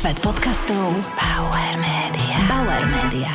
Svet podcastov Bauer Media. Bauer Media.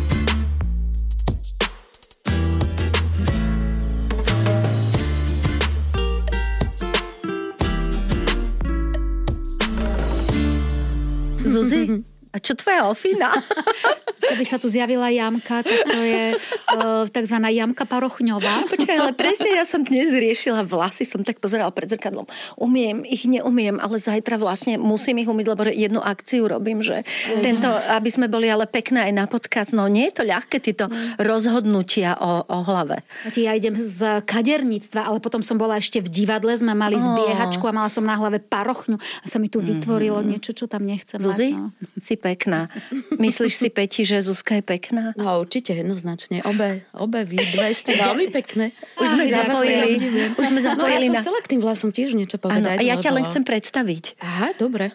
Zuzi, a čo tvoja ofina? Keby sa tu zjavila jamka, tak to je takzvaná jamka parochňová. Počkaj, ale presne ja som dnes riešila vlasy, som tak pozerala pred zrkadlom. Umiem ich, neumiem, ale zajtra vlastne musím ich umyť, lebo jednu akciu robím, že tento, aby sme boli ale pekné aj na podcast. No nie je to ľahké, tieto rozhodnutia o hlave. Ja idem z kaderníctva, ale potom som bola ešte v divadle, sme mali zbiehačku a mala som na hlave parochňu a sa mi tu vytvorilo niečo, čo tam nechcem Zuzi, mať. No. si pekná. Myslíš si, Peti, že Zuzka je pekná? No určite, jednoznačne. Obe vy dve ste veľmi pekné. Už sme zapojili. No ja som chcela k tým vlasom tiež niečo povedať. Áno, a ja ťa len chcem predstaviť. Aha, dobre.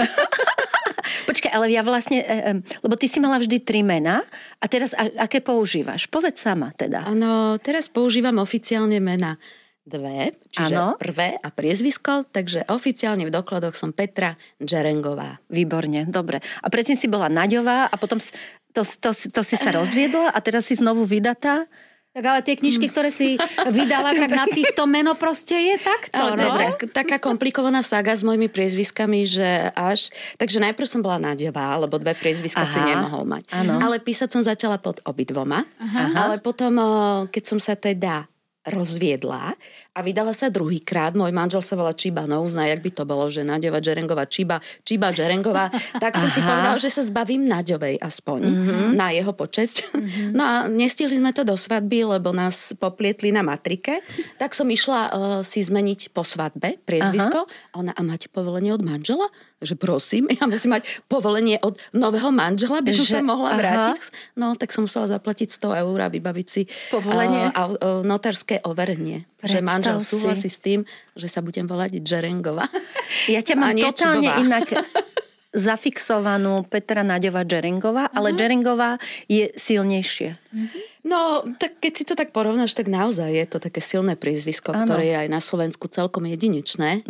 Počkaj, ale ja vlastne, lebo ty si mala vždy 3 mená a teraz aké používaš? Povedz sama teda. Áno, teraz používam oficiálne mená 2, čiže ano. Prvé a priezvisko, takže oficiálne v dokladoch som Petra Džerengová. Výborne, dobre. A predtým si bola Naďová a potom to si sa rozviedla a teraz si znovu vydatá? Tak ale tie knižky, ktoré si vydala, tak na týchto meno proste je takto. Ale to je taká komplikovaná saga s mojimi priezviskami, že až... Takže najprv som bola Naďová, lebo 2 priezviska si nemohol mať. Áno. Ale písať som začala pod obidvoma. Ale potom, keď som sa teda rozviedla a vydala sa druhýkrát. Môj manžel sa volá Čibanov, zná, jak by to bolo, že Naďova Džerengová, Čiba Džerengová. Tak som si povedal, že sa zbavím Naďovej aspoň na jeho počesť. No a nestihli sme to do svadby, lebo nás poplietli na matrike. Tak som išla si zmeniť po svadbe priezvisko. Ona, a máte povolenie od manžela? Že prosím, ja musím mať povolenie od nového manžela, by som sa mohla vrátiť. No, tak som musela zaplatiť 100 eur a vybaviť si povolenie notárske overenie. Že manžel súhlasí s tým, že sa budem volať Džerengová. Ja ťa mám totálne inak zafixovanú Petra Naďová Džerengová, ale Džerengová je silnejšie. No, tak keď si to tak porovnáš, tak naozaj je to také silné priezvisko, ktoré je aj na Slovensku celkom jedinečné.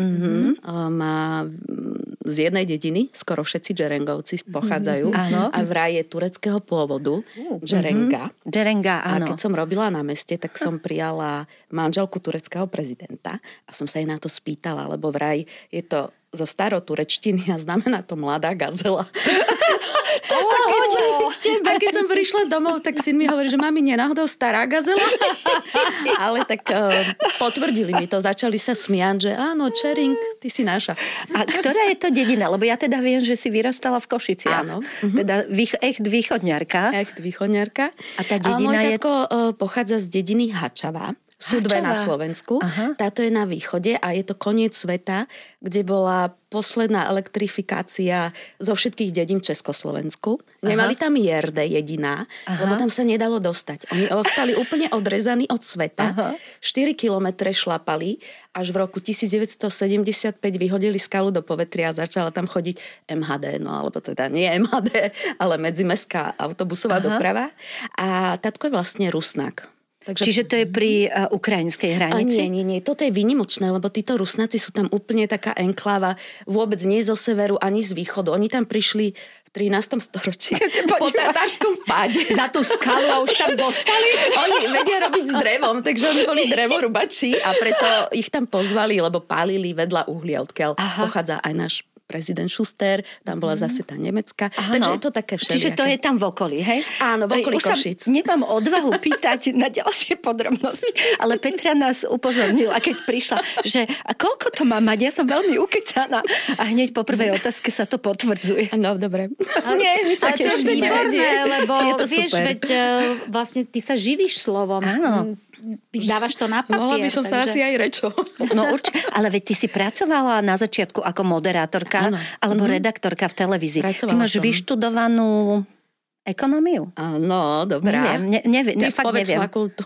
Má z jednej dediny, skoro všetci Džerengovci pochádzajú. A vraj je tureckého pôvodu. Džerenga, áno. A keď som robila na meste, tak som prijala manželku tureckého prezidenta a som sa jej na to spýtala, lebo vraj je to zo staroturečtiny a znamená to mladá gazela. A keď som prišla domov, tak syn mi hovorí, že mami, nenáhodou stará gazela. Ale tak potvrdili mi to, začali sa smiať, že áno, Čering, ty si naša. A ktorá je to dedina? Lebo ja teda viem, že si vyrastala v Košiciach. Áno. Teda echt východňarka. A tá dedina môj tatko pochádza z dediny Hačava. Sú 2 na Slovensku. Táto je na východe a je to koniec sveta, kde bola posledná elektrifikácia zo všetkých dedín v Československu. Nemali tam Jerde jediná, lebo tam sa nedalo dostať. Oni ostali úplne odrezaní od sveta. 4 kilometre šlapali, až v roku 1975 vyhodili skalu do povetria a začala tam chodiť MHD, no alebo teda nie MHD, ale medzimestská autobusová doprava. A tatko je vlastne Rusnák. Takže... Čiže to je pri ukrajinskej hranici? Nie. Toto je výnimočné, lebo títo Rusnáci sú tam úplne taká enkláva, vôbec nie zo severu ani z východu. Oni tam prišli v 13. storočí po tatárskom páde. Za tú skalu a už tam zostali. Oni vedia robiť s drevom, takže oni boli drevorubači a preto ich tam pozvali, lebo pálili vedľa uhlia, odkiaľ pochádza aj náš prezident Schuster, tam bola zase tá nemecká. Takže je to také všelijaké. Čiže to je tam v okolí, hej? Áno, v okolí Košic. Nemám odvahu pýtať na ďalšie podrobnosti, ale Petra nás upozornila, keď prišla, že a koľko to má mať? Ja som veľmi ukecaná. A hneď po prvej otázke sa to potvrdzuje. No, dobre. Nie, my sa tešíme. Lebo vieš, super. veď vlastne ty sa živíš slovom. Áno. Dávaš to na papier. Mohla by som sa asi aj rečou. No určite, ale veď ty si pracovala na začiatku ako moderátorka alebo redaktorka v televízii. Ty máš vyštudovanú ekonómiu? No, dobrá. Neviem, fakt neviem. Fakultu.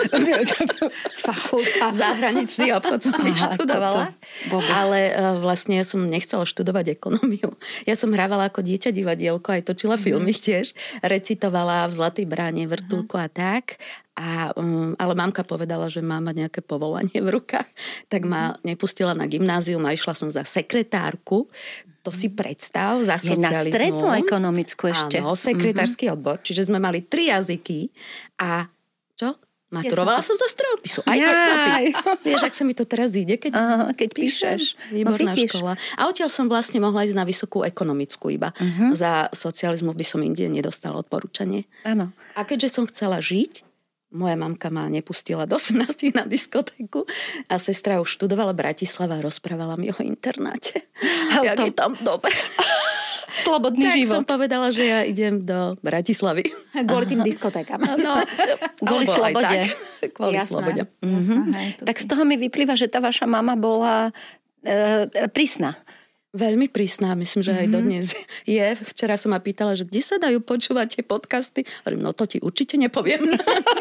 Fakulta. Zahraničný obchod som vyštudovala. Ale vlastne ja som nechcela študovať ekonómiu. Ja som hrávala ako dieťa divadielko, aj točila filmy tiež. Recitovala v Zlatej bráne, Vrtuľku a tak. Ale mamka povedala, že má mať nejaké povolanie v rukách, tak ma nepustila na gymnázium a išla som za sekretárku. To si predstav za Je na socializmu. strednú ekonomickú ešte. Áno, sekretársky odbor. Čiže sme mali 3 jazyky a čo? Maturovala som zo strojopisu. Aj tesnopis. Vieš, ak sa mi to teraz ide, keď píšeš. Výborná škola. A odtiaľ som vlastne mohla ísť na vysokú ekonomickú iba. Za socializmu by som inde nedostala odporúčanie. Áno. A keďže som chcela žiť, moja mamka ma nepustila do 18 na diskotéku a sestra už študovala v Bratislave a rozprávala mi o internáte. Jak je tam dobre. Slobodný tak život. som povedala, že ja idem do Bratislavy. Kvôli tým diskotékam. No, kvôli slobode. Kvôli slobode. Jasné, hej, Tak z toho mi vyplýva, že tá vaša mama bola prísna. Veľmi prísna, myslím, že aj dodnes je. Včera som ma pýtala, že kde sa dajú počúvať tie podcasty. Hovorím, no to ti určite nepoviem.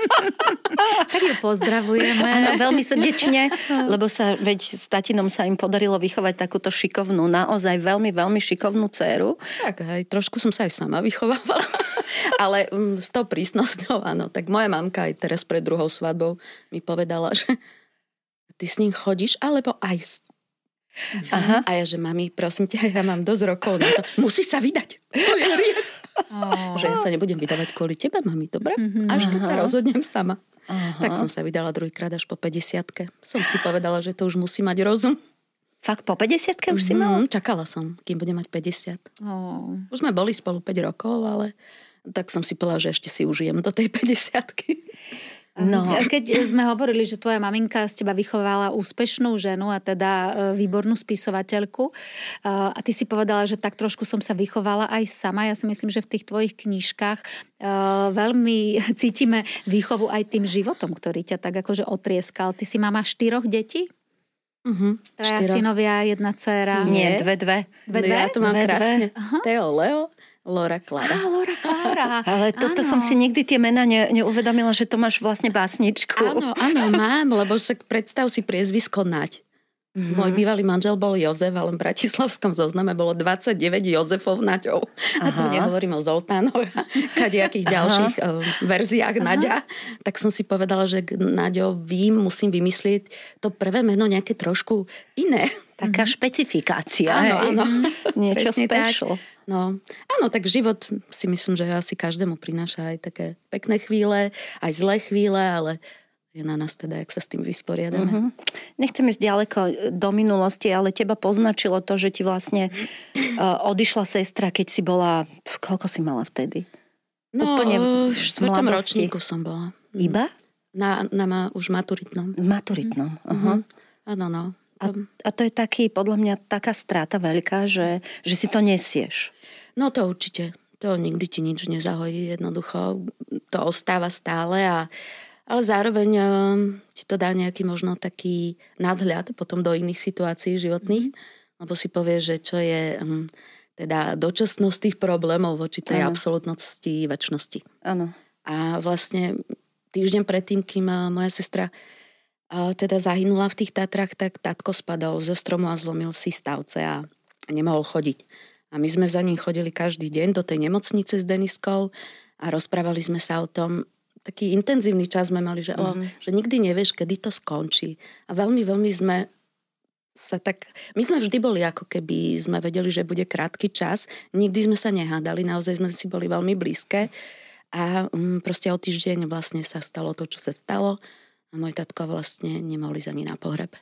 Tak ju pozdravujeme. Áno, veľmi srdečne, lebo veď s tatinom sa im podarilo vychovať takúto šikovnú, naozaj veľmi, veľmi šikovnú dcéru. Tak, aj trošku som sa aj sama vychovávala. Ale s tou prísnosťou, áno. Tak moja mamka aj teraz pred druhou svadbou mi povedala, že ty s ním chodíš, alebo aj Aha. A ja, že mami, prosím ťa, ja mám dosť rokov na to. Musí sa vydať. Že ja sa nebudem vydávať kvôli teba, mami, dobre? Až keď sa rozhodnem sama. Tak som sa vydala druhýkrát až po 50-ke. Som si povedala, že to už musí mať rozum. Fakt po 50-ke už si mala? Čakala som, kým budem mať 50. Už sme boli spolu 5 rokov, ale tak som si povedala, že ešte si užijem do tej 50-ky. No. Keď sme hovorili, že tvoja maminka z teba vychovala úspešnú ženu a teda výbornú spisovateľku a ty si povedala, že tak trošku som sa vychovala aj sama. Ja si myslím, že v tých tvojich knižkách veľmi cítime výchovu aj tým životom, ktorý ťa tak akože otrieskal. Ty si mama 4 detí? Traja synovia, 1 dcéra. Nie, dve. Ja to mám krásne. Teo, Leo, Laura, Klára. Laura, Klára. Ale toto som si nikdy tie mená neuvedomila, že to máš vlastne básničku. Áno, mám, lebo sa predstav si priezvisko Naď. Môj bývalý manžel bol Jozef, ale v bratislavskom zozname bolo 29 Jozefov Naďov. A tu nehovorím o Zoltánoch a kadejakých ďalších verziách Naďa. Tak som si povedala, že k Naďovým musím vymyslieť to prvé meno nejaké trošku iné. Taká špecifikácia. Áno. Niečo presne special. Tak. No, áno, tak život si myslím, že asi každému prináša aj také pekné chvíle, aj zlé chvíle, ale je na nás teda, jak sa s tým vysporiadame. Nechcem ísť ďaleko do minulosti, ale teba poznačilo to, že ti vlastne odišla sestra, keď si bola... Koľko si mala vtedy? No, úplne v 4. ročníku som bola. Iba? Na už maturitnom. V maturitnom. Áno, no. A to je taký, podľa mňa, taká strata veľká, že si to nesieš. No to určite. To nikdy ti nič nezahojí. Jednoducho to ostáva stále ale zároveň ti to dá nejaký možno taký nadhľad potom do iných situácií životných, lebo si povieš, že čo je teda dočasnosť tých problémov voči tej absolútnosti večnosti. Áno. A vlastne týždeň predtým, kým moja sestra teda zahynula v tých Tatrách, tak tatko spadol zo stromu a zlomil si stavce a nemohol chodiť. A my sme za ním chodili každý deň do tej nemocnice s Deniskou a rozprávali sme sa o tom. Taký intenzívny čas sme mali, že nikdy nevieš, kedy to skončí. A veľmi, veľmi sme sa tak... My sme vždy boli, ako keby sme vedeli, že bude krátky čas. Nikdy sme sa nehádali, naozaj sme si boli veľmi blízke. A proste o týždeň vlastne sa stalo to, čo sa stalo. A môj tatko vlastne nemohli ísť ani na pohreb.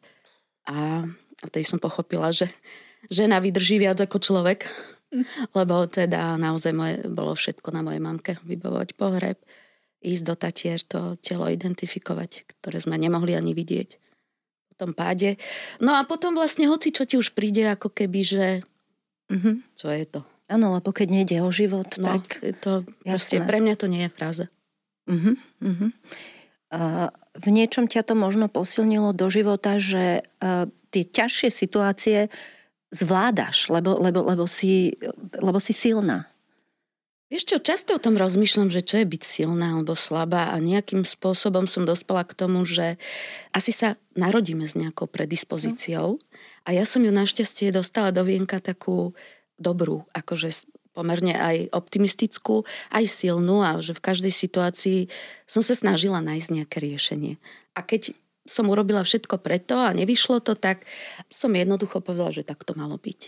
A vtedy som pochopila, že žena vydrží viac ako človek. Lebo teda naozaj bolo všetko na mojej mamke. Vybavovať pohreb, ísť do Tatier, to telo identifikovať, ktoré sme nemohli ani vidieť po tom páde. No a potom vlastne hoci, čo ti už príde, ako keby, že čo je to? Áno, lebo keď nejde o život, tak... To proste, pre mňa to nie je fráza. V niečom ťa to možno posilnilo do života, že tie ťažšie situácie zvládaš, lebo si silná. Vieš čo, často o tom rozmýšľam, že čo je byť silná alebo slabá a nejakým spôsobom som dospela k tomu, že asi sa narodíme s nejakou predispozíciou a ja som ju našťastie dostala do vienka takú dobrú, akože pomerne aj optimistickú, aj silnú a že v každej situácii som sa snažila nájsť nejaké riešenie. A keď som urobila všetko preto a nevyšlo to, tak som jednoducho povedala, že tak to malo byť.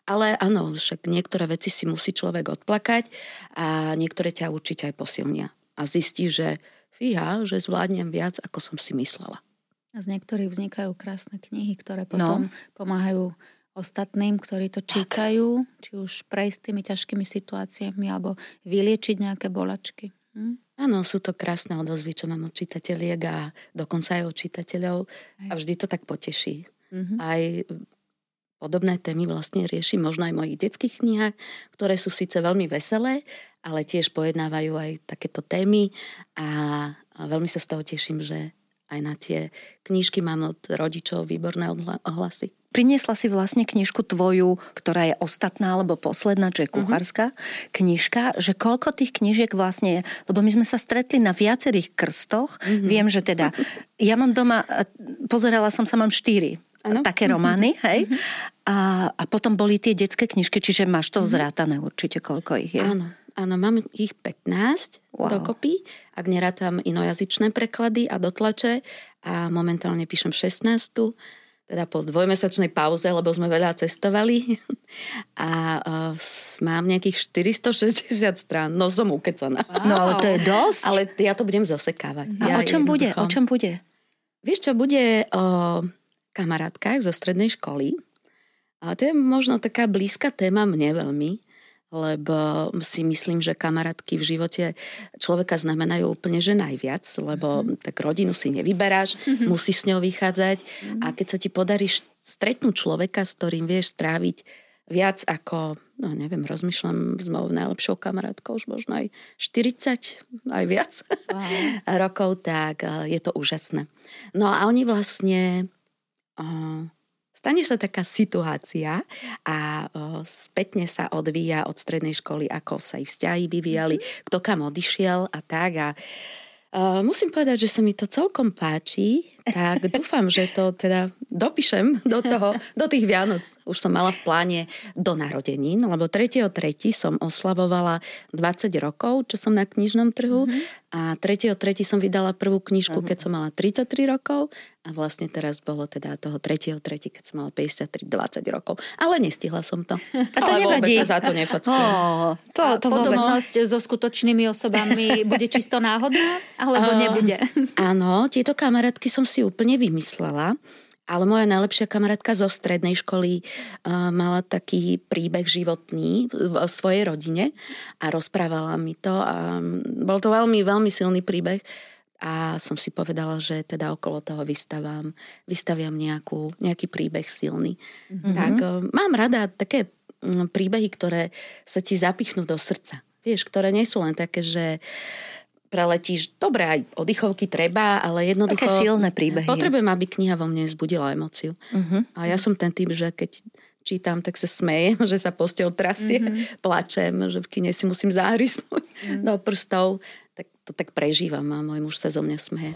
Ale áno, však niektoré veci si musí človek odplakať a niektoré ťa určite aj posilnia. A zistí, že fíha, že zvládnem viac, ako som si myslela. A z niektorých vznikajú krásne knihy, ktoré potom pomáhajú ostatným, ktorí to čítajú, či už prejsť tými ťažkými situáciami alebo vyliečiť nejaké bolačky. Áno, sú to krásne odozvy, čo mám od čitateliek a dokonca aj od čitateľov a vždy to tak poteší. Aj podobné témy vlastne riešim možno aj v mojich detských knihách, ktoré sú síce veľmi veselé, ale tiež pojednávajú aj takéto témy a veľmi sa z toho teším, že aj na tie knižky mám od rodičov výborné ohlasy. Priniesla si vlastne knižku tvoju, ktorá je ostatná alebo posledná, čo je kuchárska knižka, že koľko tých knižiek vlastne je, lebo my sme sa stretli na viacerých krstoch. Viem, že teda, ja mám doma, pozerala som sa, mám 4 také romány, hej? A potom boli tie detské knižky, čiže máš to zrátané určite, koľko ich je. Áno, mám ich 15 dokopy, ak nerátam inojazyčné preklady a dotlače a momentálne píšem 16. Teda po 2-mesačnej pauze, lebo sme veľa cestovali a mám nejakých 460 strán. No som ukecaná. No ale to je dosť. Ale ja to budem zosekávať. A o čom bude? O čom bude? Vieš čo, bude o kamarátkach zo strednej školy. A to je možno taká blízka téma mne veľmi, lebo si myslím, že kamarátky v živote človeka znamenajú úplne, že najviac, lebo tak rodinu si nevyberáš, musíš s ňou vychádzať a keď sa ti podarí stretnúť človeka, s ktorým vieš stráviť viac ako, no neviem, rozmýšľam s mojou najlepšou kamarátkou, už možno aj 40, aj viac rokov, tak je to úžasné. No a oni vlastne... Stane sa taká situácia a spätne sa odvíja od strednej školy, ako sa ich vzťahy vyvíjali, kto kam odišiel a tak. A musím povedať, že sa mi to celkom páči, tak dúfam, že to teda dopíšem do tých Vianoc. Už som mala v pláne do narodenín, lebo 3.3. som oslavovala 20 rokov, čo som na knižnom trhu a 3.3. som vydala prvú knižku, keď som mala 33 rokov a vlastne teraz bolo teda toho 3.3., keď som mala 53, 20 rokov. Ale nestihla som to. A to nevadí. Vôbec sa za to nefackujem. Podobnosť so skutočnými osobami bude čisto náhodná, alebo nebude? Áno, tieto kamarátky som si úplne vymyslela, ale moja najlepšia kamarátka zo strednej školy mala taký príbeh životný v svojej rodine a rozprávala mi to a bol to veľmi, veľmi silný príbeh a som si povedala, že teda okolo toho vystaviam nejaký príbeh silný. Tak mám rada také príbehy, ktoré sa ti zapichnú do srdca. Vieš, ktoré nie sú len také, že preletíš, dobre, aj oddychovky treba, ale jednoducho... Také silné príbehy. Potrebujem, aby kniha vo mne vzbudila emóciu. A ja som ten typ, že keď čítam, tak sa smejem, že sa posteľ trasie, plačem, že v kine si musím zahryznúť do prstov. Tak to tak prežívam a môj muž sa zo mňa smeje.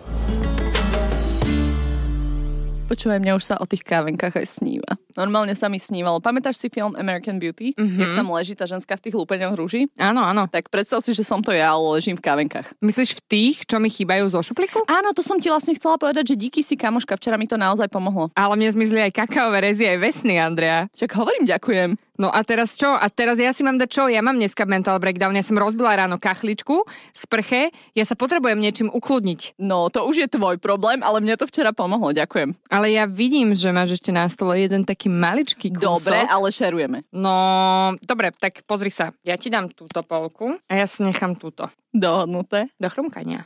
Počúvaj, mňa už sa o tých kávenkách aj sníva. Normálne sa mi snívalo. Pamätáš si film American Beauty? Jak tam leží tá ženská v tých lúpeňoch rúží? Áno, áno. Tak predstav si, že som to ja, ale ležím v kávenkách. Myslíš v tých, čo mi chýbajú zo šuplíku? Áno, to som ti vlastne chcela povedať, že díky si, kamoška, včera mi to naozaj pomohlo. Ale mne zmizli aj kakaové rezy, aj vesny, Andrea. Však hovorím, ďakujem. No a teraz čo? A teraz ja si mám dať čo? Ja mám dneska mental breakdown. Ja som rozbila ráno kachličku, sprche. Ja sa potrebujem niečím ukludniť. No, to už je tvoj problém, ale mne to včera pomohlo, ďakujem. Ale ja vidím, že máš ešte na stole jeden taký maličký kúsok. Dobre, ale šerujeme. No, dobre, tak pozri sa. Ja ti dám túto polku a ja si nechám túto. Dohodnuté. Do chrumkania.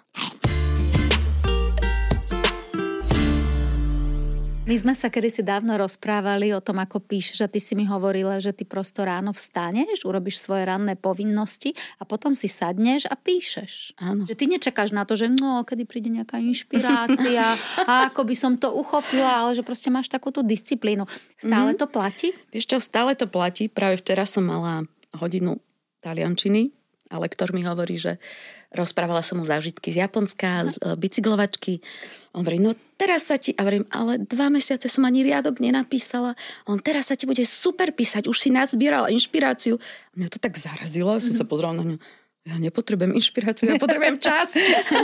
My sme sa kedysi dávno rozprávali o tom, ako píšeš a ty si mi hovorila, že ty prosto ráno vstaneš, urobíš svoje ranné povinnosti a potom si sadneš a píšeš. Áno. Že ty nečakáš na to, že kedy príde nejaká inšpirácia a ako by som to uchopila, ale že proste máš takúto disciplínu. Stále to platí? Vieš čo, stále to platí. Práve včera som mala hodinu taliančiny a lektor mi hovorí, že rozprávala som mu zážitky z Japonska, z bicyklovačky. On hovorí, no teraz sa ti... A hovorím, ale 2 mesiace som ani riadok nenapísala. On, teraz sa ti bude super písať, už si nazbierala inšpiráciu. A mňa to tak zarazilo, som sa pozrela na ňu. Ja nepotrebujem inšpiráciu, ja potrebujem čas.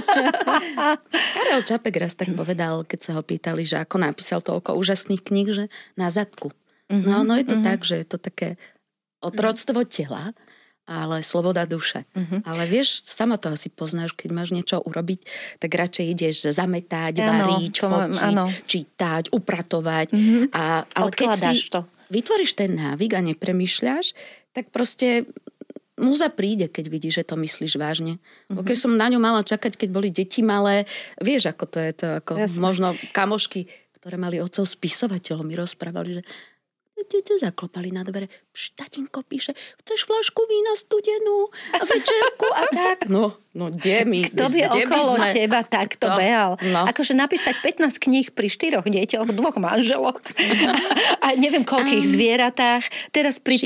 Karel Čapek raz tak povedal, keď sa ho pýtali, že ako napísal toľko úžasných kníh, že na zadku No je to tak, že je to také otroctvo tela, ale sloboda duše. Ale vieš, sama to asi poznáš, keď máš niečo urobiť, tak radšej ideš zametať, variť, fotiť, čítať, upratovať. Ale odkladáš to. Vytvoríš ten návyk a nepremýšľaš, tak proste múza príde, keď vidíš, že to myslíš vážne. Keď som na ňu mala čakať, keď boli deti malé, vieš, ako to je to, ako možno kamošky, ktoré mali otcov spisovateľov, mi rozprávali, že zaklopali na dvere. Tatínko píše, chceš fľašku vína studenú a večerku a tak. No, kde mi? Kto by okolo teba takto behal? No. Akože napísať 15 kníh pri 4 deťoch, 2 manželoch a neviem koľkých zvieratách. Teraz pri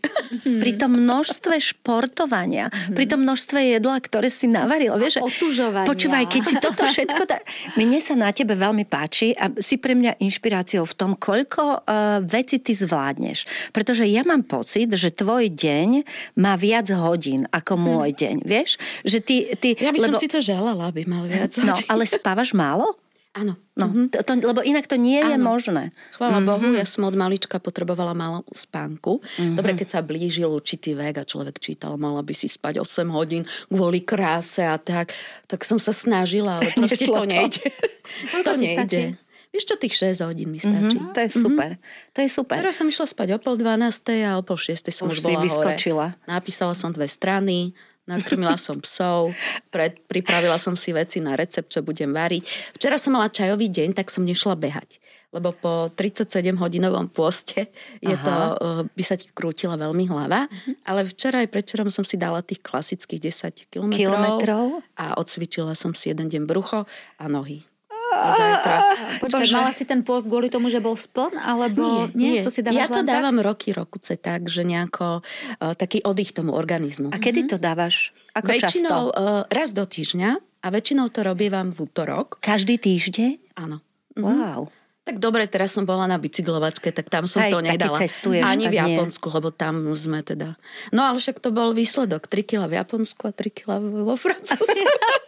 tom množstve športovania, pri tom množstve jedla, ktoré si navaril. Vieš, otužovania. Počúvaj, keď si toto všetko... Mne sa na tebe veľmi páči a si pre mňa inšpiráciou v tom, koľko veci ty zvládneš. Pretože ja mám pocit, že tvoj deň má viac hodín ako môj deň. Vieš? Že ty ja by som síce želala, aby mal viac hodín. No, ale spávaš málo? Áno. No, lebo inak to nie je možné. Chvála Bohu, ja som od malička potrebovala málo spánku. Dobre, keď sa blížil určitý vek a človek čítal, mala by si spať 8 hodín kvôli kráse a tak som sa snažila, ale proste to nejde. To nejde. Vieš čo, tých 6 hodín mi stačí. To je super. To je super. Včera som išla spať o 5:30 a o 5:30 som už bola vyskočila. Hore. Napísala som 2 strany, nakrmila som psov, pripravila som si veci na recept, čo budem variť. Včera som mala čajový deň, tak som nešla behať. Lebo po 37-hodinovom pôste by sa ti krútila veľmi hlava. Ale včera aj predčerom som si dala tých klasických 10 kilometrov a odcvičila som si jeden deň brucho a nohy. A zajtra. Počkaj, mala si ten pôst kvôli tomu, že bol spln? Alebo nie? To si dávaš ja to dávam roky tak, že nejako taký oddych tomu organizmu. A kedy to dávaš? Ako väčšinou, často? Raz do týždňa a väčšinou to robievam v útorok. Každý týždeň? Áno. Wow. Tak dobre, teraz som bola na bicyklovačke, tak tam som to nedala. Ani v Japonsku, lebo tam sme teda... No ale však to bol výsledok. 3 kg v Japonsku a 3 kg vo Francúzsku.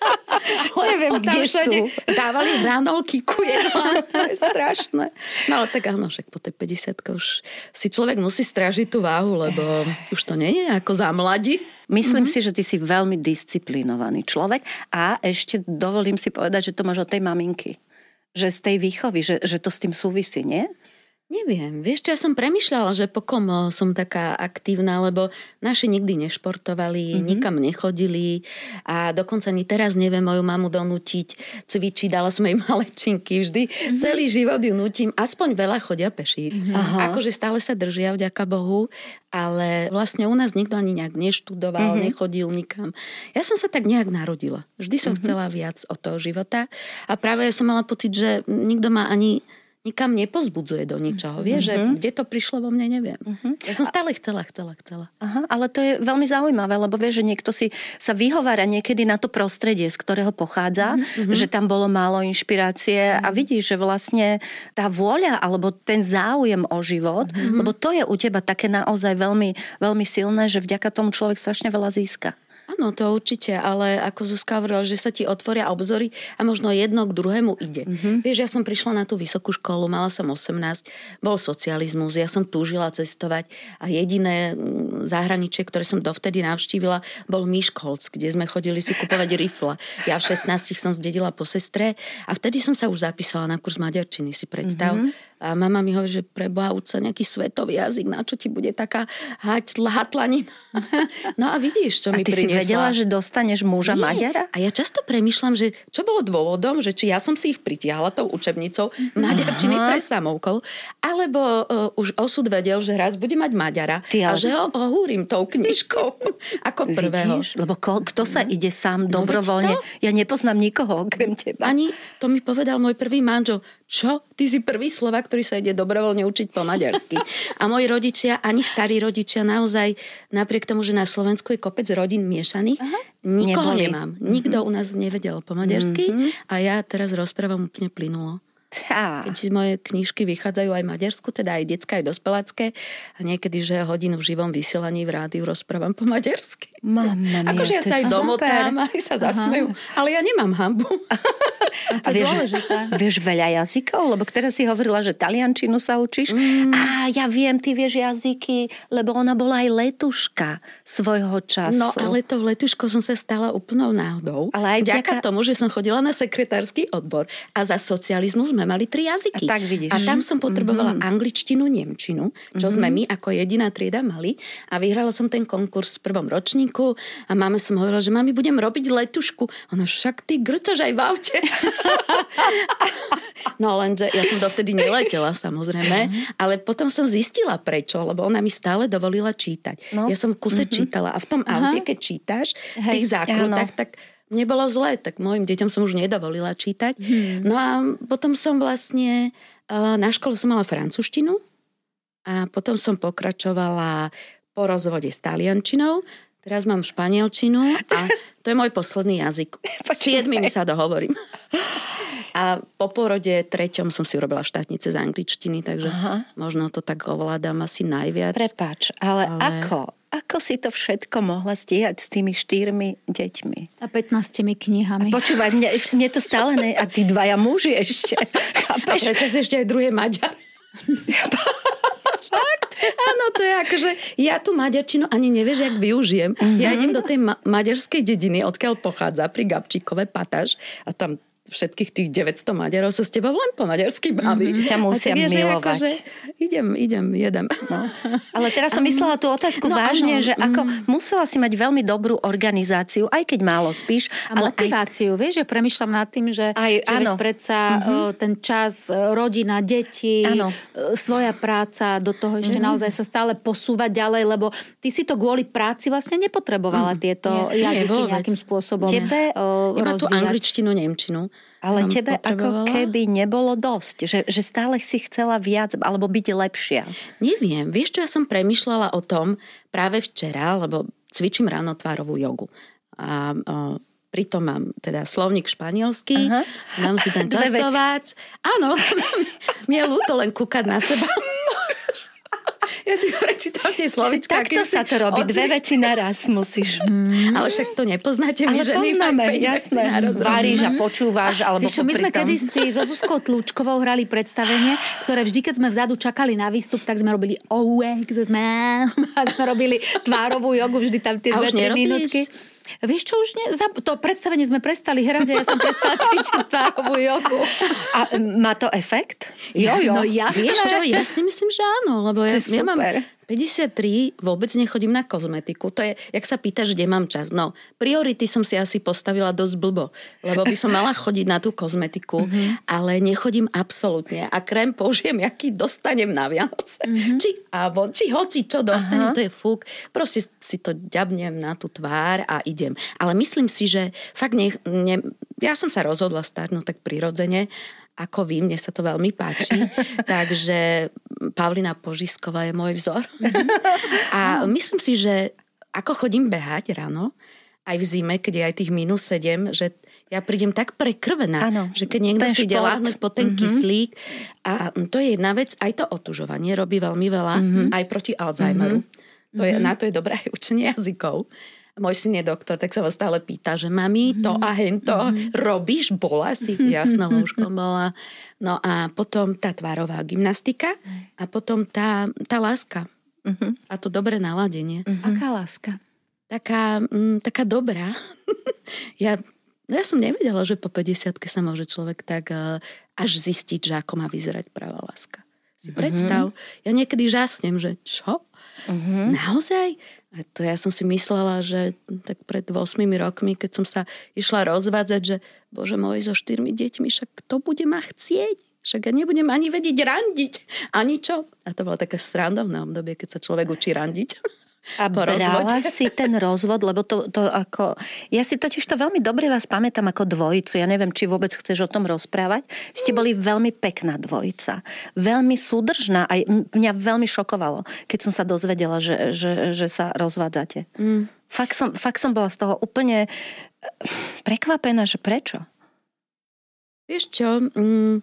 Neviem, kde sú. Dávali hranolky ku jedlám. To je strašné. No ale tak áno, však po tej 50 už si človek musí strážiť tú váhu, lebo už to nie je ako za mladí. Myslím si, že ty si veľmi disciplinovaný človek a ešte dovolím si povedať, že to máš od tej maminky. Že z tej výchovy, že to s tým súvisí, nie? Neviem. Vieš čo, ja som premýšľala, že pokom som taká aktívna, lebo naši nikdy nešportovali, nikam nechodili a dokonca ani teraz neviem moju mamu donútiť cvičiť, dala som jej malečinky vždy. Celý život ju nutím, aspoň veľa chodia peši. Akože stále sa držia, vďaka Bohu, ale vlastne u nás nikto ani nejak neštudoval, nechodil nikam. Ja som sa tak nejak narodila. Vždy som chcela viac od toho života a práve ja som mala pocit, že nikto ma ani nikam nepozbudzuje do ničoho. Vieš, že kde to prišlo vo mne, neviem. Ja som stále chcela. Aha, ale to je veľmi zaujímavé, lebo vieš, že niekto si sa vyhovára niekedy na to prostredie, z ktorého pochádza, že tam bolo málo inšpirácie a vidíš, že vlastne tá vôľa alebo ten záujem o život, lebo to je u teba také naozaj veľmi, veľmi silné, že vďaka tomu človek strašne veľa získa. Áno, to určite, ale ako Zuzka hovorila, že sa ti otvoria obzory a možno jedno k druhému ide. Vieš, ja som prišla na tú vysokú školu, mala som 18, bol socializmus, ja som túžila cestovať a jediné zahraničie, ktoré som dovtedy navštívila, bol Miskolc, kde sme chodili si kupovať rifle. Ja v 16 som zdedila po sestre a vtedy som sa už zapísala na kurz maďarčiny, si predstav. A mama mi hovorí, že preboha, uč sa nejaký svetový jazyk, na čo ti bude taká hatlanina. No a vidíš, čo mi priniesla. Vedela, že dostaneš muža Maďara? A ja často premýšľam, že čo bolo dôvodom, že či ja som si ich pritiahla tou učebnicou maďarčiny pre samovkov, alebo už osud vedel, že raz bude mať Maďara a že ho ohúrim tou knižkou ako prvého. Vidíš? Lebo kto sa ide sám dobrovoľne? Ja nepoznám nikoho okrem teba. Ani to mi povedal môj prvý manžel. Čo? Ty si prvý Slovák, ktorý sa ide dobrovoľne učiť po maďarsky. A moji rodičia, ani starí rodičia, naozaj napriek tomu, že na Slovensku je kopec rodín miešaných, nikoho nemám. Nikto u nás nevedel po maďarsky a ja teraz rozprávam úplne plynulo. Keď moje knižky vychádzajú aj maďarsku, teda aj detské, aj dospelácké. A niekedy, že hodinu v živom vysielaní v rádiu rozprávam po maďarsky. Mamma mia, akože ja sa aj domotám, aj sa zasmejú. Ale ja nemám hanbu. A to je dôležité. Vieš veľa jazykov? Lebo teraz si hovorila, že taliančinu sa učíš. A ja viem, ty vieš jazyky, lebo ona bola aj letuška svojho času. No, ale to v letuško som sa stala úplnou náhodou. Ale aj vďaka tomu, že som chodila na sekretársky odbor a za socializmu sme mali 3 jazyky. A tak vidíš. A tam som potrebovala angličtinu, nemčinu, čo sme my ako jediná trieda mali. A vyhrala som ten konkurs v prvom ročníku a máme som hovorila, že mami, budem robiť letušku. Ona, však ty grcaš aj v aute. No lenže ja som dovtedy neletela, samozrejme, ale potom som zistila prečo, lebo ona mi stále dovolila čítať. No. Ja som v kuse čítala a v tom aute, keď čítaš v tých zákrutách, tak mne bolo zle, tak mojim deťom som už nedovolila čítať. No a potom som vlastne, na škole som mala francúzštinu a potom som pokračovala po rozvode s taliančinou. Teraz mám španielčinu a to je môj posledný jazyk. S 7 sa dohovorím. A po porode 3 som si urobila štátnice z angličtiny, takže možno to tak ovládam asi najviac. Prepáč, ale... Ako si to všetko mohla stíhať s tými 4 deťmi? A 15 knihami. Počúvaj, mne to stále ne... A tí 2 muži ešte. Chápeš? A presne ešte aj druhý Maďar. Fakt? Áno, to je akože... Ja tú maďarčinu ani nevieš, jak využijem. Ja idem do tej maďarskej dediny, odkiaľ pochádza, pri Gabčíkove Patáž a tam všetkých tých 900 Maďarov sa s tebou len po maďarsky baví. Ťa musia milovať. Akože, jedem. No. Ale teraz som myslela tú otázku vážne, že ako musela si mať veľmi dobrú organizáciu, aj keď málo spíš. A motiváciu, vieš, že premýšľam nad tým, že predsa ten čas, rodina, deti, svoja práca do toho ešte naozaj sa stále posúvať ďalej, lebo ty si to kvôli práci vlastne nepotrebovala tieto jazyky nejakým spôsobom rozvíjať. Tú angličtinu, nemčinu. Ale tebe ako keby nebolo dosť, že stále si chcela viac alebo byť lepšia. Neviem, vieš čo, ja som premýšľala o tom práve včera, lebo cvičím ráno tvárovú jogu. A pritom mám teda slovník španielský, dám si ten časovať. Áno, mi je ľúto len kúkať na seba. Ja si prečítam tie slovička. Takto sa to robí, 2 veci naraz musíš. Ale však to nepoznáte my, že poznáme, jasné. Váriš a počúvaš. Alebo vieš čo, my sme kedysi so Zuzkou Tlučkovou hrali predstavenie, ktoré vždy, keď sme vzadu čakali na výstup, tak sme robili a sme robili tvárovú jogu, vždy tam tie 2-3 minútky. Vieš čo, už to predstavenie sme prestali hrať a ja som prestala cvičiť tvárovú jogu. A má to efekt? Jo. No jasné. Vieš čo, ja si myslím, že áno, lebo ja mám 53, vôbec nechodím na kozmetiku. To je, jak sa pýtaš, kde mám čas. No, priority som si asi postavila dosť blbo, lebo by som mala chodiť na tú kozmetiku, ale nechodím absolútne. A krém použijem, aký dostanem na Vianoce. Či hoci čo dostanem, to je fúk. Proste si to ďabnem na tú tvár a idem. Ale myslím si, že fakt ja som sa rozhodla starnúť tak prirodzene, ako vy, mne sa to veľmi páči. Takže Pavlina Požisková je môj vzor. A myslím si, že ako chodím behať ráno, aj v zime, keď je aj tých -7, že ja prídem tak prekrvená, že keď niekto si ide láhnuť po ten kyslík. A to je jedna vec, aj to otužovanie robí veľmi veľa, aj proti Alzheimeru. Na to je dobré aj učenie jazykov. Môj syn je doktor, tak sa vás stále pýta, že mami, to a hento, robíš, bola si? Jasno, lúžko bola. No a potom tá tvárová gymnastika a potom tá láska. A to dobré naladenie. Aká láska? Taká dobrá. Ja som nevedela, že po 50-ke sa môže človek tak až zistiť, že ako má vyzerať pravá láska. Si predstav. Ja niekedy žasnem, že čo? Naozaj? A to ja som si myslela, že tak pred 8 rokmi, keď som sa išla rozvádzať, že bože môj, so 4 deťmi, však kto bude ma chcieť? Však ja nebudem ani vedieť randiť. Ani čo? A to bolo také srandovné obdobie, keď sa človek učí randiť. A brala si ten rozvod, lebo to ako... Ja si totiž to veľmi dobre vás pamätám ako dvojicu. Ja neviem, či vôbec chceš o tom rozprávať. Ste boli veľmi pekná dvojica. Veľmi súdržná. Aj mňa veľmi šokovalo, keď som sa dozvedela, že sa rozvádzate. Fakt som bola z toho úplne prekvapená, že prečo? Vieš čo...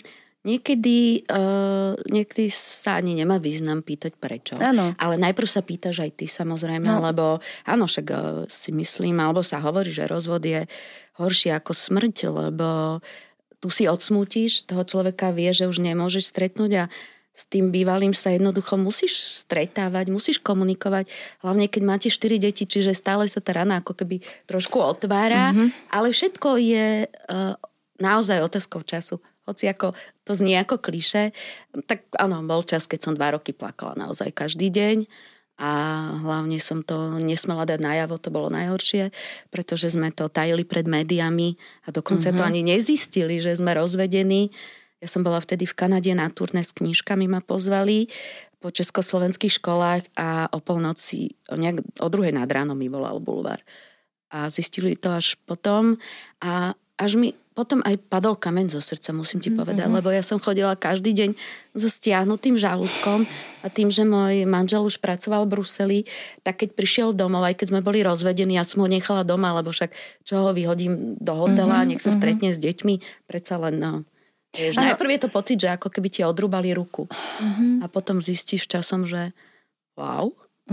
niekedy sa ani nemá význam pýtať prečo. Áno. Ale najprv sa pýtaš aj ty samozrejme, lebo áno, však si myslím, alebo sa hovorí, že rozvod je horšie ako smrť, lebo tu si odsmútiš, toho človeka vie, že už nemôžeš stretnúť a s tým bývalým sa jednoducho musíš stretávať, musíš komunikovať, hlavne keď máte 4 deti, čiže stále sa tá rana ako keby trošku otvára, ale všetko je naozaj otázkou času. Hoci ako to znie ako klišé, tak áno, bol čas, keď som 2 roky plakala naozaj každý deň a hlavne som to nesmela dať najavo, to bolo najhoršie, pretože sme to tajili pred médiami a dokonca to ani nezistili, že sme rozvedení. Ja som bola vtedy v Kanade na turné s knižkami, ma pozvali po československých školách a o polnoci, o 2:00 nad ránom mi volal bulvár. A zistili to až potom a až mi potom aj padol kameň zo srdca, musím ti povedať, lebo ja som chodila každý deň so stiahnutým žalúdkom a tým, že môj manžel už pracoval v Bruseli, tak keď prišiel domov, aj keď sme boli rozvedení, ja som ho nechala doma, lebo však čo ho vyhodím do hotela, nech sa stretne s deťmi, predsa len najprv je to pocit, že ako keby ti odrúbali ruku a potom zistíš časom, že wow,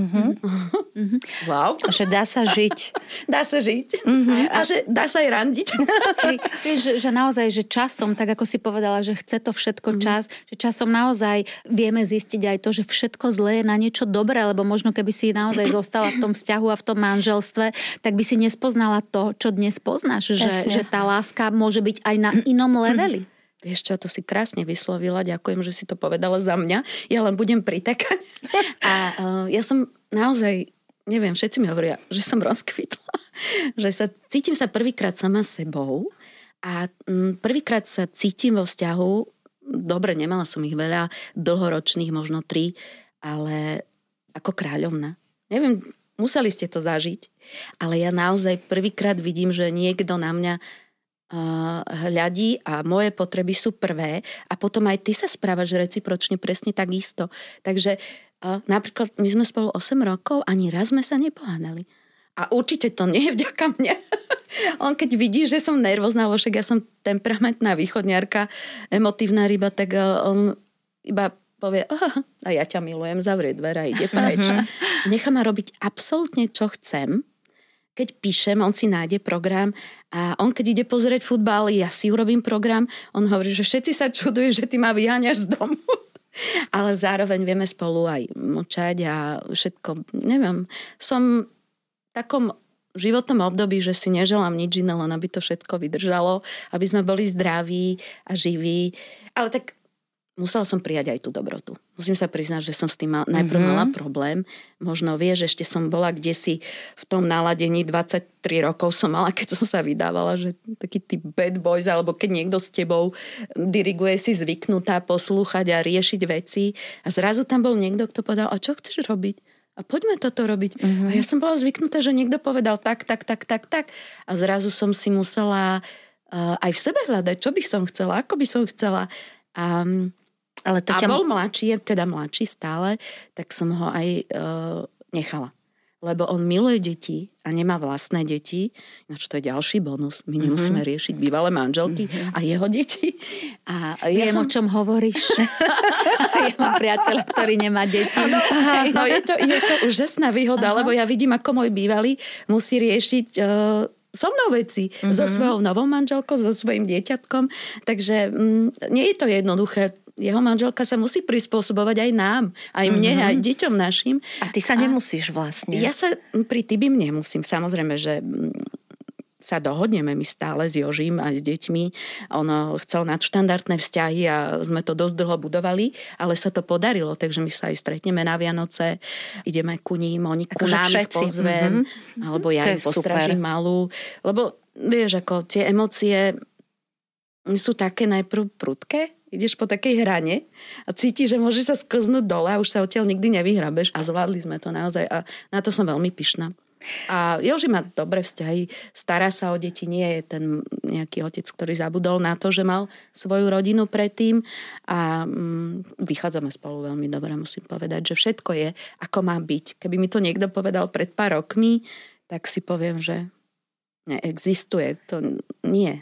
wow. Že dá sa žiť. Dá sa žiť. A že dá sa aj randiť. Vieš, že naozaj, že časom, tak ako si povedala, že chce to všetko čas, že časom naozaj vieme zistiť aj to, že všetko zlé je na niečo dobré, lebo možno keby si naozaj zostala v tom vzťahu a v tom manželstve, tak by si nespoznala to, čo dnes poznáš, že tá láska môže byť aj na inom leveli. Vieš čo, to si krásne vyslovila, ďakujem, že si to povedala za mňa. Ja len budem pritekať. A ja som naozaj, neviem, všetci mi hovoria, že som rozkvitla. Že cítim sa prvýkrát sama sebou a prvýkrát sa cítim vo vzťahu, dobre, nemala som ich veľa, dlhoročných, možno 3, ale ako kráľovna. Neviem, museli ste to zažiť, ale ja naozaj prvýkrát vidím, že niekto na mňa hľadí a moje potreby sú prvé a potom aj ty sa správaš recipročne presne tak isto. Takže napríklad my sme spolu 8 rokov, ani raz sme sa nepohádali. A určite to nie je vďaka mne. On keď vidí, že som nervózna, lebo však ja som temperamentná východňarka, emotívna ryba, tak on iba povie, a ja ťa milujem, zavrie dvere a ide preč. Nechá ma robiť absolútne, čo chcem. Keď píšem, on si nájde program a on keď ide pozrieť futbal, ja si urobím program, on hovorí, že všetci sa čudujú, že ty ma vyháňaš z domu. Ale zároveň vieme spolu aj mlčať a všetko, neviem, som v takom životnom období, že si neželám nič iné, len aby to všetko vydržalo, aby sme boli zdraví a živí. Ale tak musela som prijať aj tú dobrotu. Musím sa priznať, že som s tým najprv mala problém. Možno vieš, ešte som bola kdesi v tom naladení, 23 rokov som mala, keď som sa vydávala, že taký typ bad boys, alebo keď niekto s tebou diriguje, si zvyknutá poslúchať a riešiť veci. A zrazu tam bol niekto, kto povedal, a čo chceš robiť? A poďme toto robiť. A ja som bola zvyknutá, že niekto povedal tak. A zrazu som si musela aj v sebe hľadať, čo by som chcela, ako by som chcela. Ale to bol mladší, teda mladší stále, tak som ho aj nechala. Lebo on miluje deti a nemá vlastné deti. Ináč to je ďalší bonus. My nemusíme riešiť bývalé manželky a jeho deti. A Viem, o čom hovoríš. Ja mám priateľa, ktorý nemá deti. No je to úžasná výhoda, lebo ja vidím, ako môj bývalý musí riešiť so mnou veci, so svojou novou manželkou, so svojím dieťatkom. Takže nie je to jednoduché. Jeho manželka sa musí prispôsobovať aj nám, aj mne, aj deťom našim. A ty sa nemusíš vlastne. Ja sa pri Tibim nemusím. Samozrejme, že sa dohodneme my stále s Jožím aj s deťmi. On chcel nadštandardné vzťahy a sme to dosť dlho budovali, ale sa to podarilo, takže my sa aj stretneme na Vianoce, ideme ku ním, oni ku nám ich pozvem, alebo ja im postražím malú. Lebo vieš, ako tie emócie sú také najprv prudké, ideš po takej hrane a cítiš, že môžeš sa sklznúť dole a už sa odtiaľ nikdy nevyhrabeš a zvládli sme to naozaj a na to som veľmi pyšná. A Joži má dobré vzťahy, stará sa o deti, nie je ten nejaký otec, ktorý zabudol na to, že mal svoju rodinu predtým a vychádzame spolu veľmi dobre, musím povedať, že všetko je, ako má byť. Keby mi to niekto povedal pred pár rokmi, tak si poviem, že neexistuje, to nie.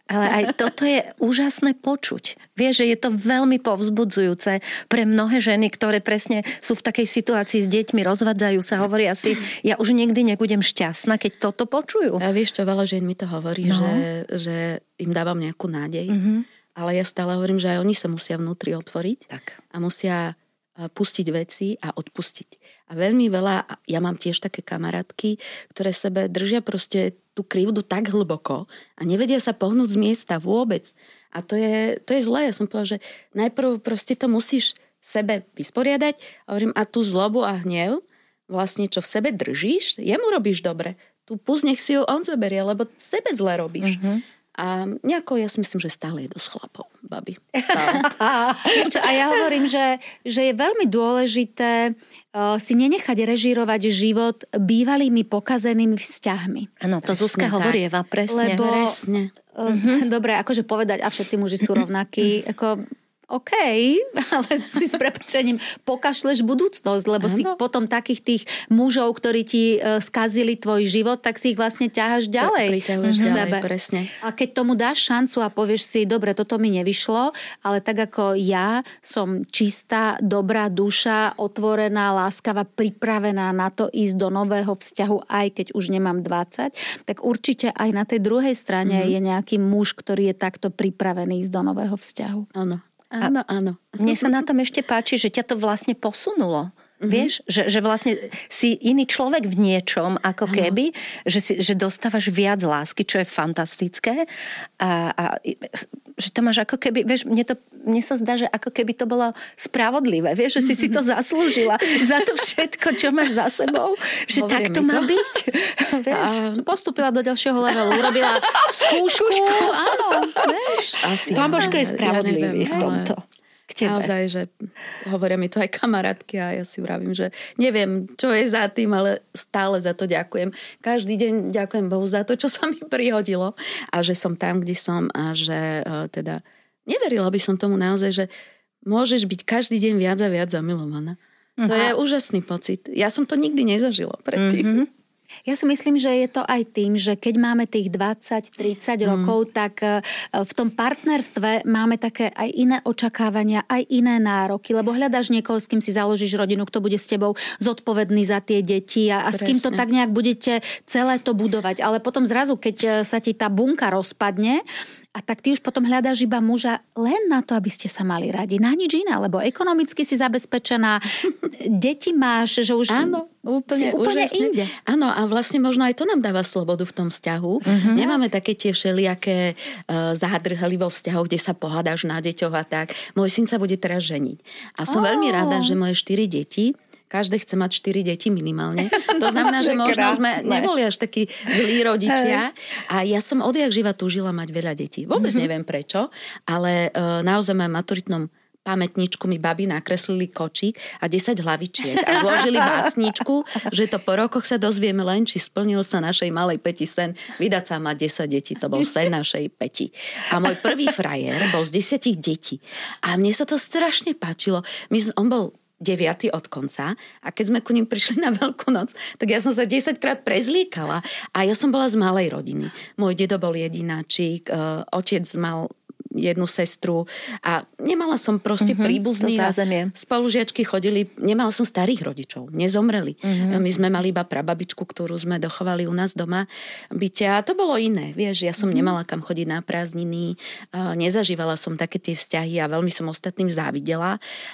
Ale aj toto je úžasné počuť. Vieš, že je to veľmi povzbudzujúce pre mnohé ženy, ktoré presne sú v takej situácii s deťmi, rozvádzajú sa, hovoria si, ja už nikdy nebudem šťastná, keď toto počujú. A vieš čo, veľa žien mi to hovorí, že im dávam nejakú nádej, ale ja stále hovorím, že aj oni sa musia vnútri otvoriť a musia pustiť veci a odpustiť. A veľmi veľa, ja mám tiež také kamarátky, ktoré sebe držia proste tú krivdu tak hlboko a nevedia sa pohnúť z miesta vôbec. A to je zlé. Ja som povedala, že najprv proste to musíš sebe vysporiadať. A hovorím, a tú zlobu a hnev, vlastne čo v sebe držíš, jemu robíš dobre. Tu pust, nech si ju on zaberie, lebo sebe zle robíš. A nejako, ja si myslím, že stále je dosť chlapov, babi. Stále. A ja hovorím, že je veľmi dôležité si nenechať režírovať život bývalými pokazenými vzťahmi. Áno, to Zuzka hovorieva, presne. Lebo, presne. Dobre, akože povedať, a všetci muži sú rovnakí, ako OK, ale si s prepáčením pokašleš budúcnosť, lebo si potom takých tých mužov, ktorí ti skazili tvoj život, tak si ich vlastne ťaháš ďalej k sebe. Presne. A keď tomu dáš šancu a povieš si, dobre, toto mi nevyšlo, ale tak ako ja som čistá, dobrá duša, otvorená, láskavá, pripravená na to ísť do nového vzťahu, aj keď už nemám 20, tak určite aj na tej druhej strane je nejaký muž, ktorý je takto pripravený ísť do nového vzťahu. Áno. Mne sa na tom ešte páči, že ťa to vlastne posunulo. Vieš, že vlastne si iný človek v niečom, ako keby, že dostávaš viac lásky, čo je fantastické. A že to máš ako keby, vieš, mne sa zdá, že ako keby to bolo spravodlivé, vieš, že si to zaslúžila za to všetko, čo máš za sebou, že tak to má byť. Vieš? Postúpila do ďalšieho levelu, urobila skúšku. Áno, vieš. Pán Božko je spravodlivý v tomto. Naozaj, že hovoria mi to aj kamarátky a ja si vravím, že neviem, čo je za tým, ale stále za to ďakujem. Každý deň ďakujem Bohu za to, čo sa mi prihodilo a že som tam, kde som a že teda neverila by som tomu naozaj, že môžeš byť každý deň viac a viac zamilovaná. To je úžasný pocit. Ja som to nikdy nezažila predtým. Ja si myslím, že je to aj tým, že keď máme tých 20-30 rokov, tak v tom partnerstve máme také aj iné očakávania, aj iné nároky, lebo hľadáš niekoho, s kým si založíš rodinu, kto bude s tebou zodpovedný za tie deti a s kým to tak nejak budete celé to budovať. Ale potom zrazu, keď sa ti tá bunka rozpadne, a tak ty už potom hľadáš iba muža len na to, aby ste sa mali radi. Na nič iné, lebo ekonomicky si zabezpečená, deti máš, že už úplne inde. Áno, a vlastne možno aj to nám dáva slobodu v tom vzťahu. Nemáme také tie všelijaké zádrhely vo vzťahoch, kde sa pohádaš na deťoch a tak. Môj syn sa bude teraz ženiť. A som veľmi rada, že moje 4 deti, každé chce mať 4 deti minimálne. To znamená, že možno sme neboli až takí zlí rodičia. A ja som odjak živa túžila mať veľa detí. Vôbec neviem prečo, ale naozaj mám maturitnom pamätničku mi babi nakreslili kočík a 10 hlavičiek a zložili básničku, že to po rokoch sa dozvieme len, či splnil sa našej malej Peti sen vydať sa mať 10 detí. To bol sen našej Peti. A môj prvý frajer bol z 10 detí. A mne sa to strašne páčilo. On bol 9. od konca a keď sme ku ním prišli na Veľkú noc, tak ja som sa 10-krát prezliekala a ja som bola z malej rodiny. Môj dedo bol jedináčik, otec mal jednu sestru a nemala som proste príbuzných. Spolužiačky chodili, nemala som starých rodičov, nezomreli. My sme mali iba prababičku, ktorú sme dochovali u nás doma byte a to bolo iné, vieš, ja som nemala kam chodiť na prázdniny, nezažívala som také tie vzťahy a veľmi som ostatným závidela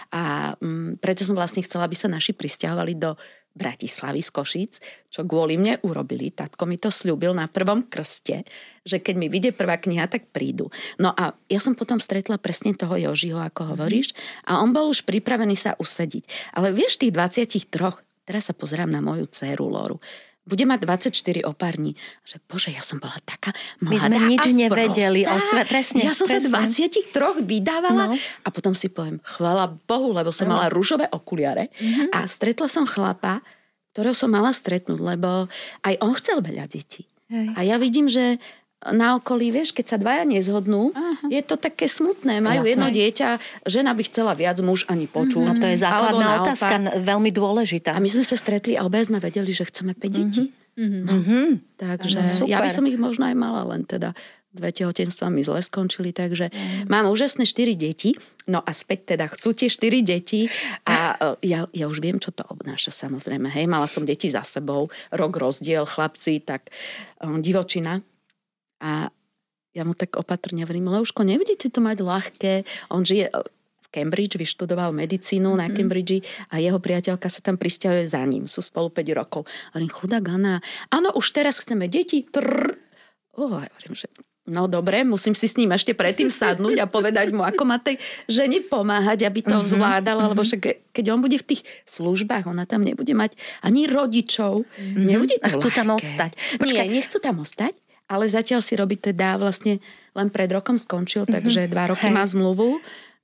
a preto som vlastne chcela, aby sa naši prisťahovali do Bratislavy z Košíc, čo kvôli mne urobili. Tatko mi to sľúbil na prvom krste, že keď mi vyjde prvá kniha, tak prídu. No a ja som potom stretla presne toho Jožiho, ako hovoríš, a on bol už pripravený sa usadiť. Ale vieš, tých 23, teraz sa pozerám na moju dcéru Loru, bude mať 24 opární. Že bože, ja som bola taká mladá. My sme nič nevedeli o svete. Presne. Ja som sa 23 vydávala a potom si poviem, chvála Bohu, lebo som mala ružové okuliare a stretla som chlapa, ktorého som mala stretnúť, lebo aj on chcel veľa detí. A ja vidím, že na okolí, vieš, keď sa dvaja nezhodnú, je to také smutné. Majú jedno dieťa, žena by chcela viac, muž ani počul. A to je základná otázka, veľmi dôležitá. A my sme sa stretli a obe sme vedeli, že chceme 5 detí. Takže ja by som ich možno aj mala, len teda 2 tehotenstva mi zle skončili, takže mám úžasné 4 deti, no a späť teda chcú tie 4 deti a ja už viem, čo to obnáša samozrejme. Hej, mala som deti za sebou, rok rozdiel, chlapci, tak divočina. A ja mu tak opatrne hovorím, Leuško, nebudete to mať ľahké. On žije v Cambridge, vyštudoval medicínu na Cambridge a jeho priateľka sa tam prisťahuje za ním. Sú spolu 5 rokov. Hovorím, chudák Anna, áno, už teraz chceme deti. Hovorím, že no dobre, musím si s ním ešte predtým sadnúť a povedať mu, ako má tej žene pomáhať, aby to zvládala, lebo však keď on bude v tých službách, ona tam nebude mať ani rodičov. Nebude to a chcú ľahké. tam ostať. Nie, nechcú tam ostať. Ale zatiaľ si robí teda vlastne len pred rokom skončil, takže 2 roky má zmluvu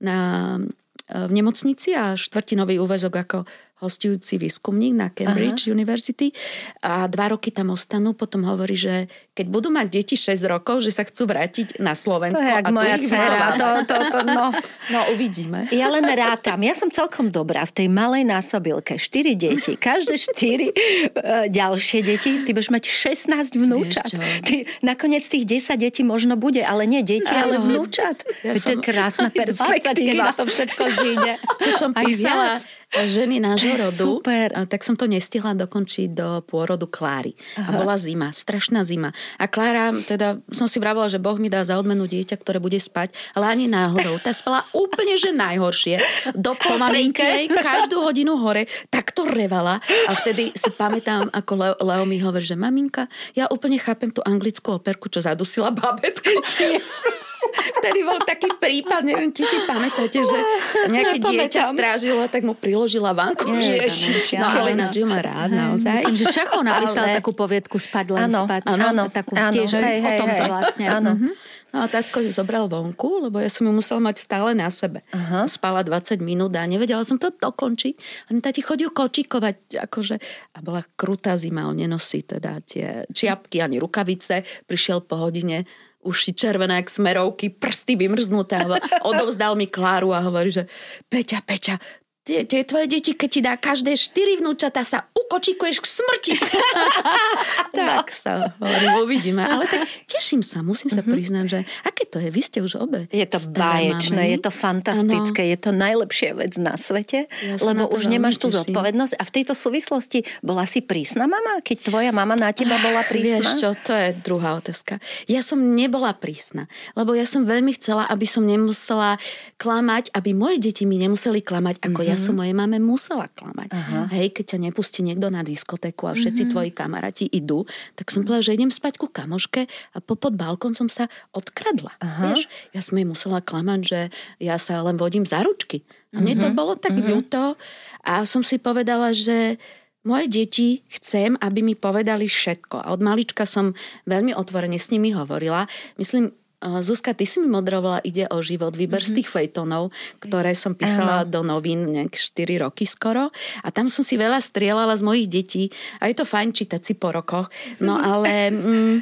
v nemocnici a 4-nový úväzok ako hostujúci výskumník na Cambridge University a 2 roky tam ostanú, potom hovorí, že keď budú mať deti 6 rokov, že sa chcú vrátiť na Slovensko. To je jak moja dcera. No uvidíme. Ja len rátam. Ja som celkom dobrá v tej malej násobilke. 4 deti. Každé 4 ďalšie deti. Ty budeš mať 16 vnúčat. Nakoniec tých 10 detí možno bude, ale nie deti, ale vnúčat. To je krásna perspektíva. Keď to všetko zíde. Keď som písala ženy nášho rodu, super. Tak som to nestihla dokončiť do pôrodu Kláry. A bola zima, strašná zima. A Klára, teda som si vravila, že Boh mi dá za odmenu dieťa, ktoré bude spať, ale ani náhodou. Tá spala úplne, že najhoršie. Do poltretej, každú hodinu hore, tak to revala. A vtedy si pamätám, ako Leo mi hovorí, že maminka, ja úplne chápem tú anglickú operku, čo zadusila babetku. Vtedy bol taký prípad, neviem, či si pamätáte, že nejaké dieťa strážilo, tak mu priložila vanku. Ježiš, no ale na Jiu má rád, naozaj. Myslím, že Čechov napísal takú poviedku Spať len spať. Áno, takú tiež o tomto vlastne. Áno. No a tatko ju zobral vonku, lebo ja som ju musela mať stále na sebe. Spala 20 minút a nevedela som to dokončiť. A tati chodí kočikovať, akože. A bola krutá zima, on nenosí teda tie čiapky ani rukavice. Prišiel po hodine, uši červené jak smerovky, prsty vymrznuté. Odovzdal mi Kláru a hovorí, že Peťa, tie tvoje deti, keď ti dá každé 4 vnúčatá, sa ukočíkuješ k smrti. Tak sa hovorím, uvidíme. Ale tak teším sa, musím sa priznať, že aké to je, vy ste už obe. Je to báječné, je to fantastické, je to najlepšia vec na svete, lebo už nemáš tú zodpovednosť. A v tejto súvislosti bola si prísna mama, keď tvoja mama na teba bola prísna? Vieš čo, to je druhá otázka. Ja som nebola prísna, lebo ja som veľmi chcela, aby som nemusela klamať, aby moje deti mi nemuseli klamať, ako ja som mojej mame musela klamať. Hej, keď ťa nepustí niekto na diskotéku a všetci tvoji kamaráti idú, tak som povedala, že idem spať ku kamoške a pod balkón som sa odkradla. Vieš? Ja som jej musela klamať, že ja sa len vodím za ručky. A mne to bolo tak ľúto a som si povedala, že moje deti chcem, aby mi povedali všetko. A od malička som veľmi otvorene s nimi hovorila. Myslím, Zuzka, ty si mi moderovala Ide o život, výber z tých fejtonov, ktoré som písala do novín nejak 4 roky skoro. A tam som si veľa strieľala z mojich detí. A je to fajn čítať si po rokoch. No ale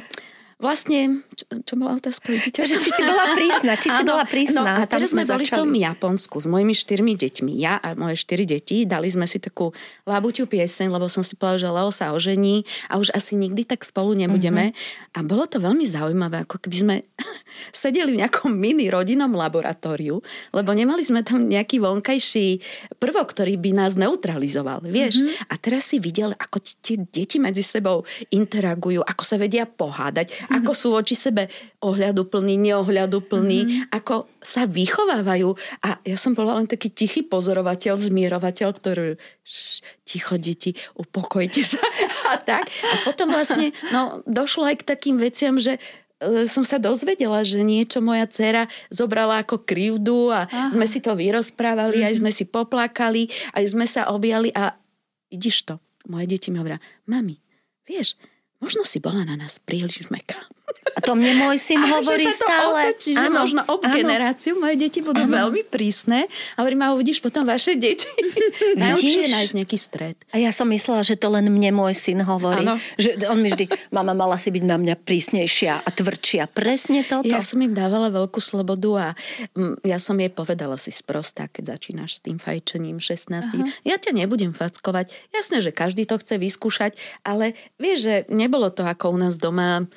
vlastne, čo bola otázka? Vidíte? Či si bola prísna, No, a teraz sme boli v tom Japonsku s mojimi 4 deťmi. Ja a moje 4 deti. Dali sme si takú labuťu pieseň, lebo som si povedala, že Leo sa ožení a už asi nikdy tak spolu nebudeme. A bolo to veľmi zaujímavé, ako keby sme sedeli v nejakom mini rodinnom laboratóriu, lebo nemali sme tam nejaký vonkajší prvok, ktorý by nás neutralizoval. Vieš? A teraz si videl, ako tie deti medzi sebou interagujú, ako sa vedia pohádať, ako sú voči sebe ohľaduplní, neohľaduplní, ako sa vychovávajú. A ja som bola len taký tichý pozorovateľ, zmierovateľ, ktorý ticho, deti, upokojte sa a tak. A potom vlastne došlo aj k takým veciam, že som sa dozvedela, že niečo moja dcéra zobrala ako krivdu a sme si to vyrozprávali, aj sme si poplakali, aj sme sa objali a vidíš to, moje deti mi hovoria, mami, vieš, možno si bola na nás príliš mäkká. A to mne môj syn hovorí stále. Otočí, že možno generáciu moje deti budú veľmi prísne. A hovorím, a uvidíš potom vaše deti. Najlepšie je nájsť nejaký stred. A ja som myslela, že to len mne môj syn hovorí. Že on mi vždy, mama mala si byť na mňa prísnejšia a tvrdšia. Presne toto. Ja som im dávala veľkú slobodu a ja som jej povedala si sprostá, keď začínaš s tým fajčením 16. Ja ťa nebudem fackovať. Jasné, že každý to chce vyskúšať, ale vieš, že nebolo to ako u nás doma.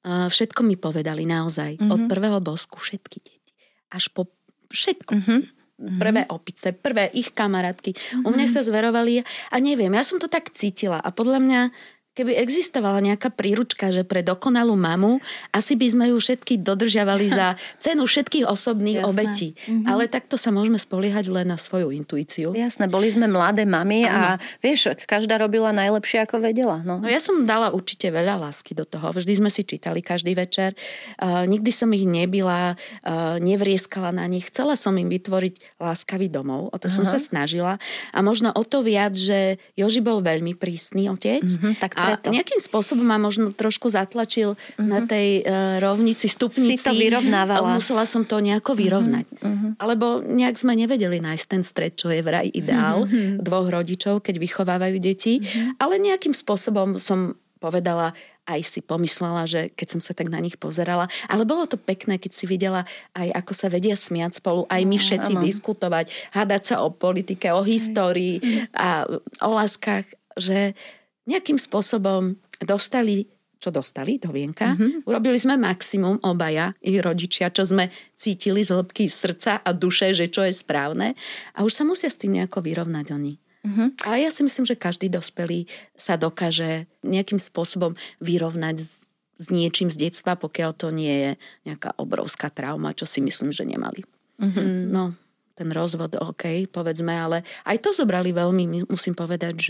Všetko mi povedali naozaj. Od prvého bosku všetky deti. Až po všetko. Prvé opice, prvé ich kamarátky. U mňa sa zverovali a neviem, ja som to tak cítila a podľa mňa keby existovala nejaká príručka, že pre dokonalú mamu, asi by sme ju všetky dodržiavali za cenu všetkých osobných obetí. Ale takto sa môžeme spoliehať len na svoju intuíciu. Jasné, boli sme mladé mami a vieš, každá robila najlepšie, ako vedela. No ja som dala určite veľa lásky do toho. Vždy sme si čítali každý večer. Nikdy som ich nebila, nevrieskala na nich. Chcela som im vytvoriť láskavý domov. O to som sa snažila. A možno o to viac, že Joži bol veľmi prísny otec. A nejakým spôsobom ma možno trošku zatlačil na tej rovnici, stupnici. Si to vyrovnávala. Musela som to nejako vyrovnať. Alebo nejak sme nevedeli nájsť ten stred, čo je vraj ideál dvoch rodičov, keď vychovávajú deti. Ale nejakým spôsobom som povedala, aj si pomyslela, že keď som sa tak na nich pozerala. Ale bolo to pekné, keď si videla aj ako sa vedia smiať spolu, aj my všetci diskutovať, hádať sa o politike, o histórii a o láskach, že nejakým spôsobom dostali do vienka. Urobili sme maximum obaja, ich rodičia, čo sme cítili z hĺbky srdca a duše, že čo je správne. A už sa musia s tým nejako vyrovnať oni. A ja si myslím, že každý dospelý sa dokáže nejakým spôsobom vyrovnať s niečím z detstva, pokiaľ to nie je nejaká obrovská trauma, čo si myslím, že nemali. No, ten rozvod, povedzme, ale aj to zobrali veľmi, musím povedať,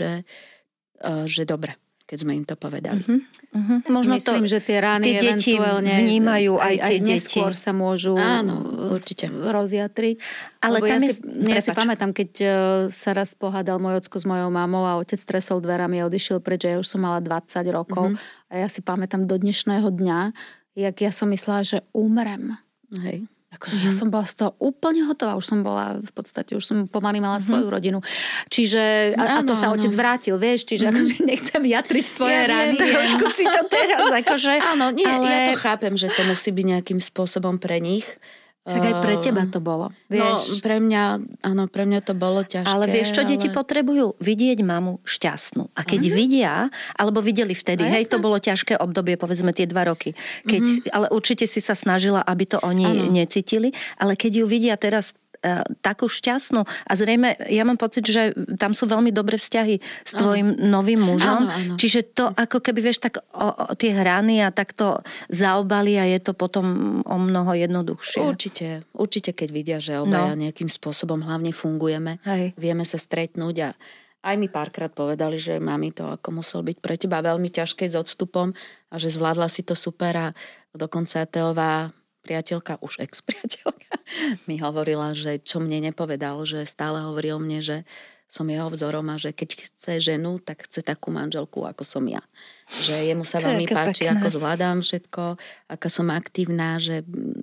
že dobre, keď sme im to povedali. Ja možno myslím, že tie rány tie deti eventuálne vnímajú aj tie deti. Neskôr sa môžu určite rozjatriť. Ale tam ja si pamätám, keď sa raz pohádal môj ocko s mojou mamou a otec tresol dverami a odišiel preč, ja už som mala 20 rokov a ja si pamätám do dnešného dňa, jak ja som myslela, že umrem. Hej. Akože ja som bola z toho úplne hotová. Už som bola v podstate, už som pomaly mala svoju rodinu. Čiže, a to sa otec vrátil, vieš, čiže akože nechcem jatriť tvoje rany. Trošku si to teraz, akože... Áno, ja to chápem, že to musí byť nejakým spôsobom pre nich. Však aj pre teba to bolo. Vieš. No, pre mňa to bolo ťažké. Ale vieš, čo deti potrebujú? Vidieť mamu šťastnú. A keď vidia, alebo videli vtedy, to bolo ťažké obdobie, povedzme tie 2 roky. Ale určite si sa snažila, aby to oni necítili. Ale keď ju vidia teraz takú šťastnú a zrejme, ja mám pocit, že tam sú veľmi dobré vzťahy s tvojim novým mužom. Áno. Čiže to ako keby, vieš, tak tie hrany a takto zaobali a je to potom o mnoho jednoduchšie. Určite, keď vidia, že obaja nejakým spôsobom hlavne fungujeme, vieme sa stretnúť a aj mi párkrát povedali, že mami, to ako musel byť pre teba veľmi ťažké s odstupom a že zvládla si to super a dokonca Teová priateľka, už ex-priateľka, mi hovorila, že čo mne nepovedal, že stále hovorí o mne, že som jeho vzorom a že keď chce ženu, tak chce takú manželku, ako som ja. Že jemu sa veľmi páči, ako zvládam všetko, aká som aktívna, že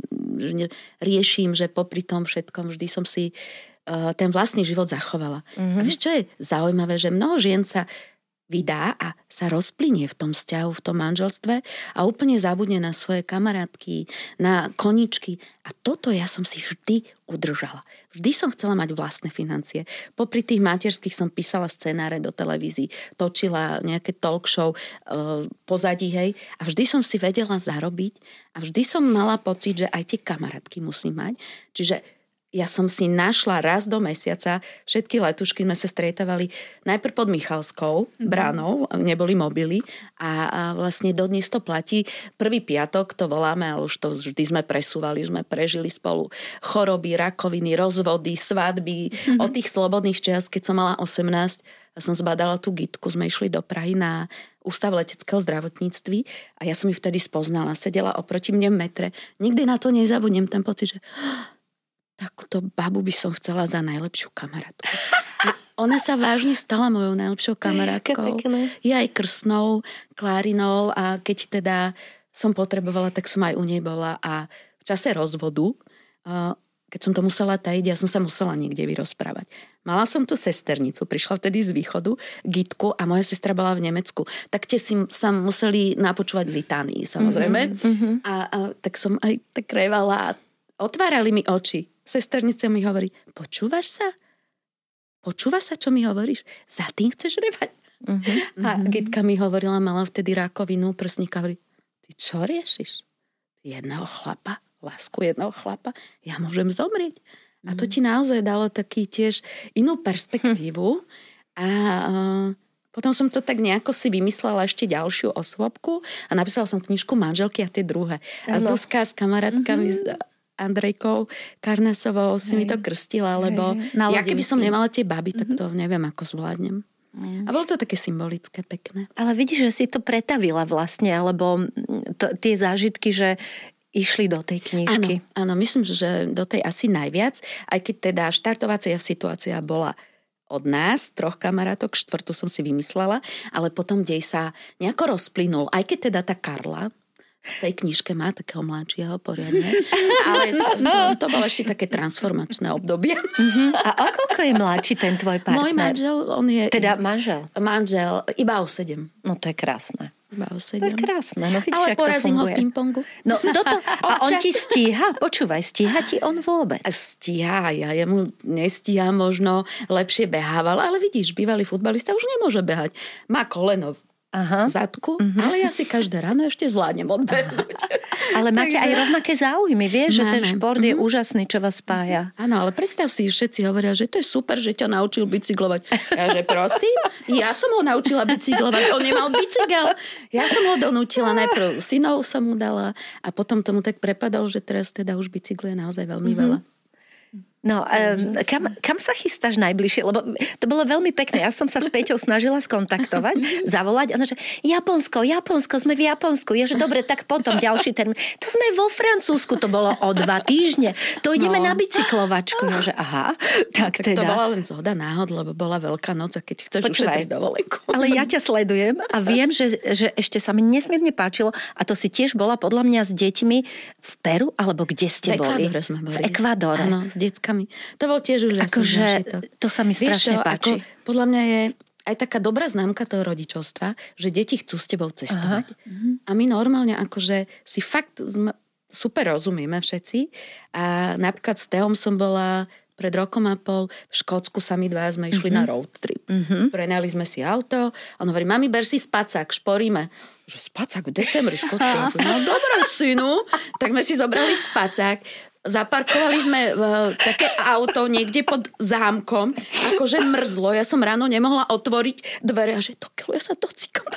riešim, že popri tom všetkom vždy som si ten vlastný život zachovala. A vieš, čo je zaujímavé, že mnoho žien sa vydá a sa rozplynie v tom vzťahu, v tom manželstve a úplne zabudne na svoje kamarátky, na koničky. A toto ja som si vždy udržala. Vždy som chcela mať vlastné financie. Popri tých materských som písala scenáre do televízií, točila nejaké talk show pozadí, hej. A vždy som si vedela zarobiť a vždy som mala pocit, že aj tie kamarátky musím mať. Čiže ja som si našla raz do mesiaca, všetky letušky sme sa stretávali najprv pod Michalskou bránou, neboli mobily a vlastne dodnes to platí. Prvý piatok to voláme, ale už to vždy sme presúvali, sme prežili spolu choroby, rakoviny, rozvody, svadby. Od tých slobodných čias, keď som mala 18 a som zbadala tú Gitku, sme išli do Prahy na Ústav leteckého zdravotníctví a ja som ju vtedy spoznala, sedela oproti mne v metre. Nikdy na to nezabudnem, ten pocit, že takúto babu by som chcela za najlepšiu kamarátku. A ona sa vážne stala mojou najlepšou kamarátkou. Je aj krstnou, Klárinou a keď teda som potrebovala, tak som aj u nej bola a v čase rozvodu, keď som to musela tajiť, ja som sa musela niekde vyrozprávať. Mala som tu sesternicu, prišla vtedy z východu, Gitku a moja sestra bola v Nemecku. Tak tie si sa museli napočúvať litánii, samozrejme. A tak som aj tak revala a otvárali mi oči. Sesternica mi hovorí, počúvaš sa? Počúvaš sa, čo mi hovoríš? Za tým chceš revať? A Gitka mi hovorila, mala vtedy rakovinu prsníka, hovorí, ty čo riešiš? Jedného chlapa, lásku jedného chlapa, ja môžem zomrieť. A to ti naozaj dalo taký tiež inú perspektívu a potom som to tak nejako si vymyslela ešte ďalšiu osôbku a napísala som knižku Manželky a tie druhé. A Zuzka s kamarátkami s Andrejkou Karnasovou si mi to krstila, lebo ja keby som nemala tie baby, tak to neviem, ako zvládnem. A bolo to také symbolické, pekné. Ale vidíš, že si to pretavila vlastne, alebo tie zážitky, že išli do tej knižky. Áno, myslím, že do tej asi najviac, aj keď teda štartovacia situácia bola od nás, 3 kamarátok, 4 som si vymyslela, ale potom dej sa nejako rozplynul, aj keď teda tá Karla v tej knižke má takého mladšieho poriadne, ale to bolo ešte také transformačné obdobie. A o koľko je mladší ten tvoj partner? Môj manžel, on je... Teda manžel? Manžel, iba o 7. No to je krásne. Iba o 7. To je krásne, no vidíš, ale jak to porazím ho v funguje. pingpongu. No toto, a on ti stíha? Počúvaj, stíha ti on vôbec? A stíha, ja jemu nestíha, možno lepšie behával, ale vidíš, bývalý futbalista už nemôže behať. Má koleno v zadku, ale ja si každé ráno ešte zvládnem odbehnúť. Ale máte aj rovnaké záujmy, vieš, že ten šport je úžasný, čo vás spája. Áno, ale predstav si, všetci hovoria, že to je super, že ťa naučil bicyklovať. Ja, že prosím, ja som ho naučila bicyklovať, on nemal bicykel. Ja som ho donútila, najprv synov som mu dala a potom tomu tak prepadol, že teraz teda už bicykluje naozaj veľmi veľa. No, kam sa chystáš najbližšie? Lebo to bolo veľmi pekné. Ja som sa s Peťou snažila skontaktovať, zavolať. Ona, že Japonsko, sme v Japonsku. Je, že dobre, tak potom ďalší termín. To sme vo Francúzsku, to bolo o 2 týždne. To ideme na bicyklovačku. Ja, že aha, tak teda. To bola len zhoda náhod, lebo bola Veľká noc a keď chceš ušetriť dovolenku. Ale ja ťa sledujem a viem, že ešte sa mi nesmierne páčilo a to si tiež bola podľa mňa s deťmi v Peru, alebo kde ste boli? V Ekvádore sme boli. V Ekvádore. Áno, s deckami. To bol tiež úžasný zážitok. To sa mi strašne páči. Podľa mňa je aj taká dobrá známka toho rodičovstva, že deti chcú s tebou cestovať. A my normálne akože si fakt super rozumieme všetci. A napríklad s Teom som bola pred 1,5 roka v Škótsku, sami dvaja sme išli na road trip. Prenajali sme si auto. On hovorí, mami, ber si spacák, šporíme. Že spacák v decembri v Škótsku? No dobré, synu. Tak sme si zobrali spacák. Zaparkovali sme také auto niekde pod zámkom, akože mrzlo. Ja som ráno nemohla otvoriť dvere a že to ja sa docikam.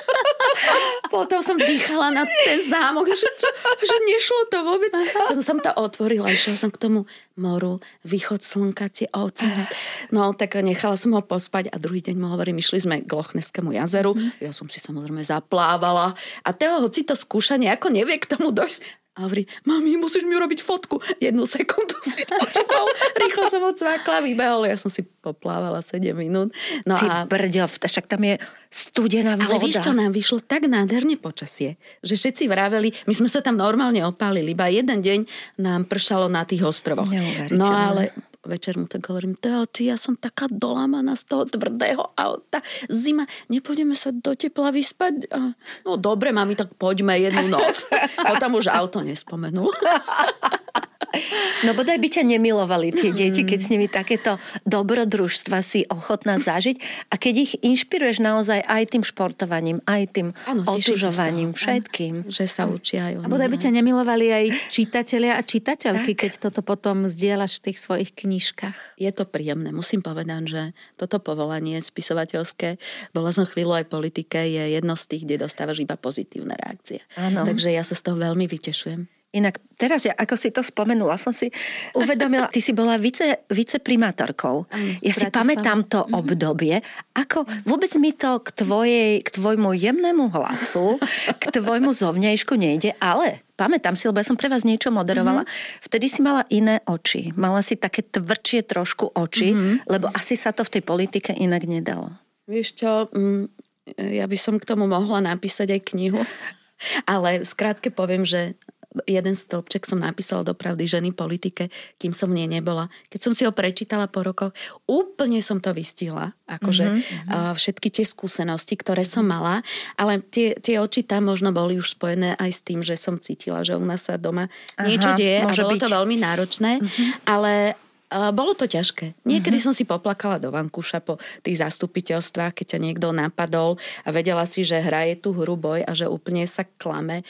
Potom som dýchala na ten zámok, že nešlo to vôbec. Potom som to otvorila, išla som k tomu moru, východ slnka, tie ovce. No, tak nechala som ho pospať a druhý deň mu hovorím, išli sme k Lochneskému jazeru. Ja som si samozrejme zaplávala a Teo, hoci to skúša, nejako nevie k tomu dojsť. A hovorí, mami, musíš mi urobiť fotku. 1 sekundu si to čakal. Rýchlo som odsvákla, vybehol. Ja som si poplávala 7 minút. No ty brďo, však tam je studená voda. Ale víš, čo nám vyšlo tak nádherne počasie, že všetci vraveli, my sme sa tam normálne opálili, iba jeden deň nám pršalo na tých ostrovoch. No ale večer mu tak hovorím, Teo, ja som taká dolámaná z toho tvrdého auta. Zima, nepôjdeme sa do tepla vyspať? No dobre, mami, tak poďme jednu noc. Potom už auto nespomenul. No bodaj by ťa nemilovali tie deti, keď s nimi takéto dobrodružstva si ochotná zažiť a keď ich inšpiruješ naozaj aj tým športovaním, aj tým otužovaním, všetkým. Že sa učia aj oni. A bodaj by ťa nemilovali aj čitatelia a čitateľky, keď toto potom zdieľaš v tých svojich knižkách. Je to príjemné. Musím povedať, že toto povolanie spisovateľské, bola som chvíľu aj v politike, je jedno z tých, kde dostávaš iba pozitívne reakcie. Áno. Takže ja sa z toho veľmi vytešujem. Inak teraz, ako si to spomenula, som si uvedomila, ty si bola viceprimátorkou. Ja si pamätám to obdobie, ako vôbec mi to k tvojmu jemnému hlasu, k tvojmu zovňajšku nejde, ale pamätám si, lebo ja som pre vás niečo moderovala, vtedy si mala iné oči. Mala si také tvrdšie trošku oči, lebo asi sa to v tej politike inak nedalo. Vieš čo, ja by som k tomu mohla napísať aj knihu, ale skrátke poviem, že jeden stĺpček som napísala do Pravdy ženy politike, kým som v nej nebola. Keď som si ho prečítala po rokoch, úplne som to vystihla. Akože všetky tie skúsenosti, ktoré som mala, ale tie oči tam možno boli už spojené aj s tým, že som cítila, že u nás sa doma niečo deje a bolo to veľmi náročné, ale Bolo to ťažké. Niekedy som si poplakala do vankúša po tých zastupiteľstvách, keď ťa niekto napadol a vedela si, že hraje tú hru boj a že úplne sa klame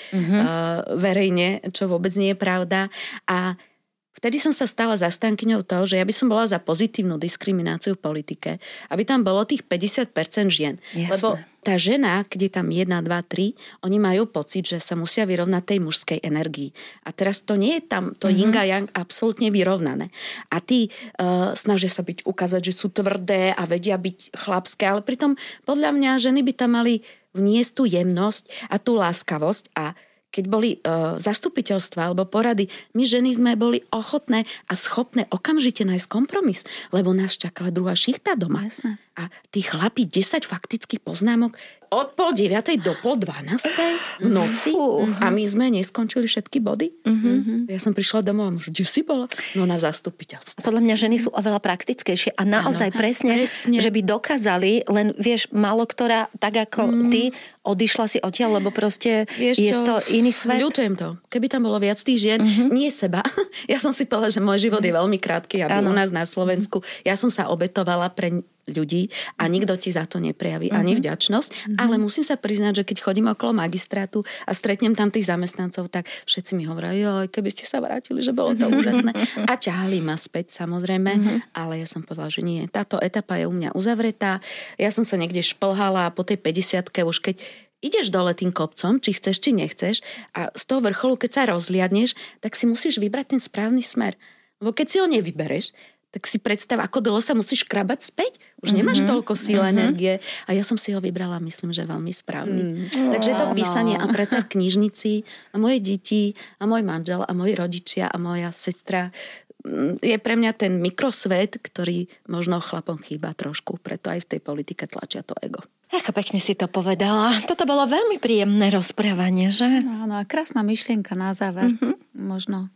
verejne, čo vôbec nie je pravda. A vtedy som sa stala zastankyňou toho, že ja by som bola za pozitívnu diskrimináciu v politike, aby tam bolo tých 50% žien. Jasné. Lebo tá žena, keď je tam 1, 2, 3, oni majú pocit, že sa musia vyrovnať tej mužskej energii. A teraz to nie je tam, to yin a yang absolútne vyrovnané. A tí snažia sa ukázať, že sú tvrdé a vedia byť chlapské, ale pritom podľa mňa ženy by tam mali vniesť tú jemnosť a tú láskavosť a keď boli zastupiteľstva alebo porady, my ženy sme boli ochotné a schopné okamžite nájsť kompromis, lebo nás čakala druhá šichta doma. Jasné. A tí chlapi 10 faktických poznámok od 8:30 do 11:30 v noci a my sme neskončili všetky body. Ja som prišla domov a môžu, kde si bola? No na zastupiteľstve. Podľa mňa ženy sú oveľa praktickejšie a naozaj presne, že by dokázali, len vieš, málo ktorá, tak ako ty, odišla si odtiaľ, lebo proste je to iný svet. Ľutujem to. Keby tam bolo viac tých žien, nie seba. Ja som si povedala, že môj život je veľmi krátky, aby u nás na Slovensku. Ja som sa obetovala pre ľudí a nikto ti za to neprejaví ani vďačnosť, ale musím sa priznať, že keď chodím okolo magistrátu a stretnem tam tých zamestnancov, tak všetci mi hovoria, joj, keby ste sa vrátili, že bolo to úžasné. A ťahali ma späť, samozrejme, ale ja som povedala, že nie. Táto etapa je u mňa uzavretá. Ja som sa niekde šplhala a po tej 50-ke už keď ideš dole tým kopcom, či chceš, či nechceš a z toho vrcholu, keď sa rozliadneš, tak si musíš vybrať ten správny smer. Lebo keď si ho nevybereš, tak si predstav, ako dlho sa musíš krabať späť. Už nemáš toľko síl, energie. A ja som si ho vybrala, myslím, že veľmi správny. Takže to písanie a práca v knižnici a moje deti a môj manžel a moji rodičia a moja sestra je pre mňa ten mikrosvet, ktorý možno chlapom chýba trošku. Preto aj v tej politike tlačia to ego. Ako pekne si to povedala. Toto bolo veľmi príjemné rozprávanie, že? Áno, a krásna myšlienka na záver. Možno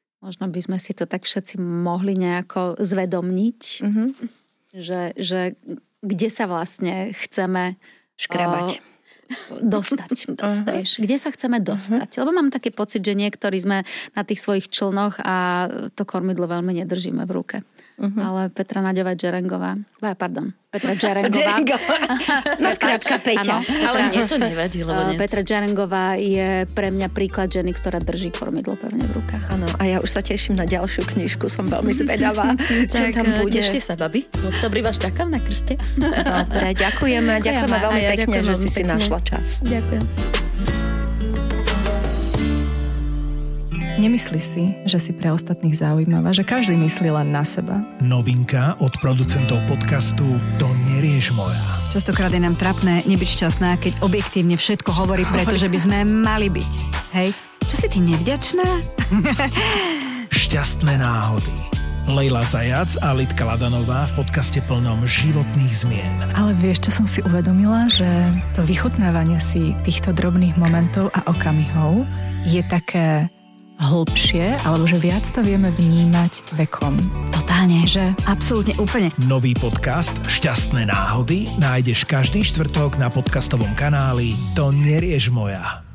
by sme si to tak všetci mohli nejako zvedomniť, že kde sa vlastne chceme škrabať. Dostať. Kde sa chceme dostať? Lebo mám taký pocit, že niektorí sme na tých svojich člnoch a to kormidlo veľmi nedržíme v ruke. Ale Petra Naďová-Džerengová, Petra Džerengová. No skrátka Peťa. Ale mne to nevadí, lebo Petra Džerengová je pre mňa príklad ženy, ktorá drží kormidlo pevne v rukách. Áno, a ja už sa teším na ďalšiu knižku, som veľmi zvedavá, čo tam bude. Tešte sa, babi. V oktobri vás čakám na krste. Dobre, ďakujeme veľmi pekne, že si našla čas. Ďakujem. Nemyslí si, že si pre ostatných zaujímavá, že každý myslí len na seba. Novinka od producentov podcastu To nerieš moja. Častokrát je nám trapné nebyť šťastná, keď objektívne všetko hovorí, pretože by sme mali byť. Hej, čo si ty nevďačná? Šťastné náhody. Lejla Zajac a Lidka Ladanová v podcaste plnom životných zmien. Ale vieš, čo som si uvedomila? Že to vychutnávanie si týchto drobných momentov a okamihov je také hlbšie, alebo že viac to vieme vnímať vekom. Totálne, že? Absolútne, úplne. Nový podcast Šťastné náhody nájdeš každý štvrtok na podcastovom kanáli To nerieš moja.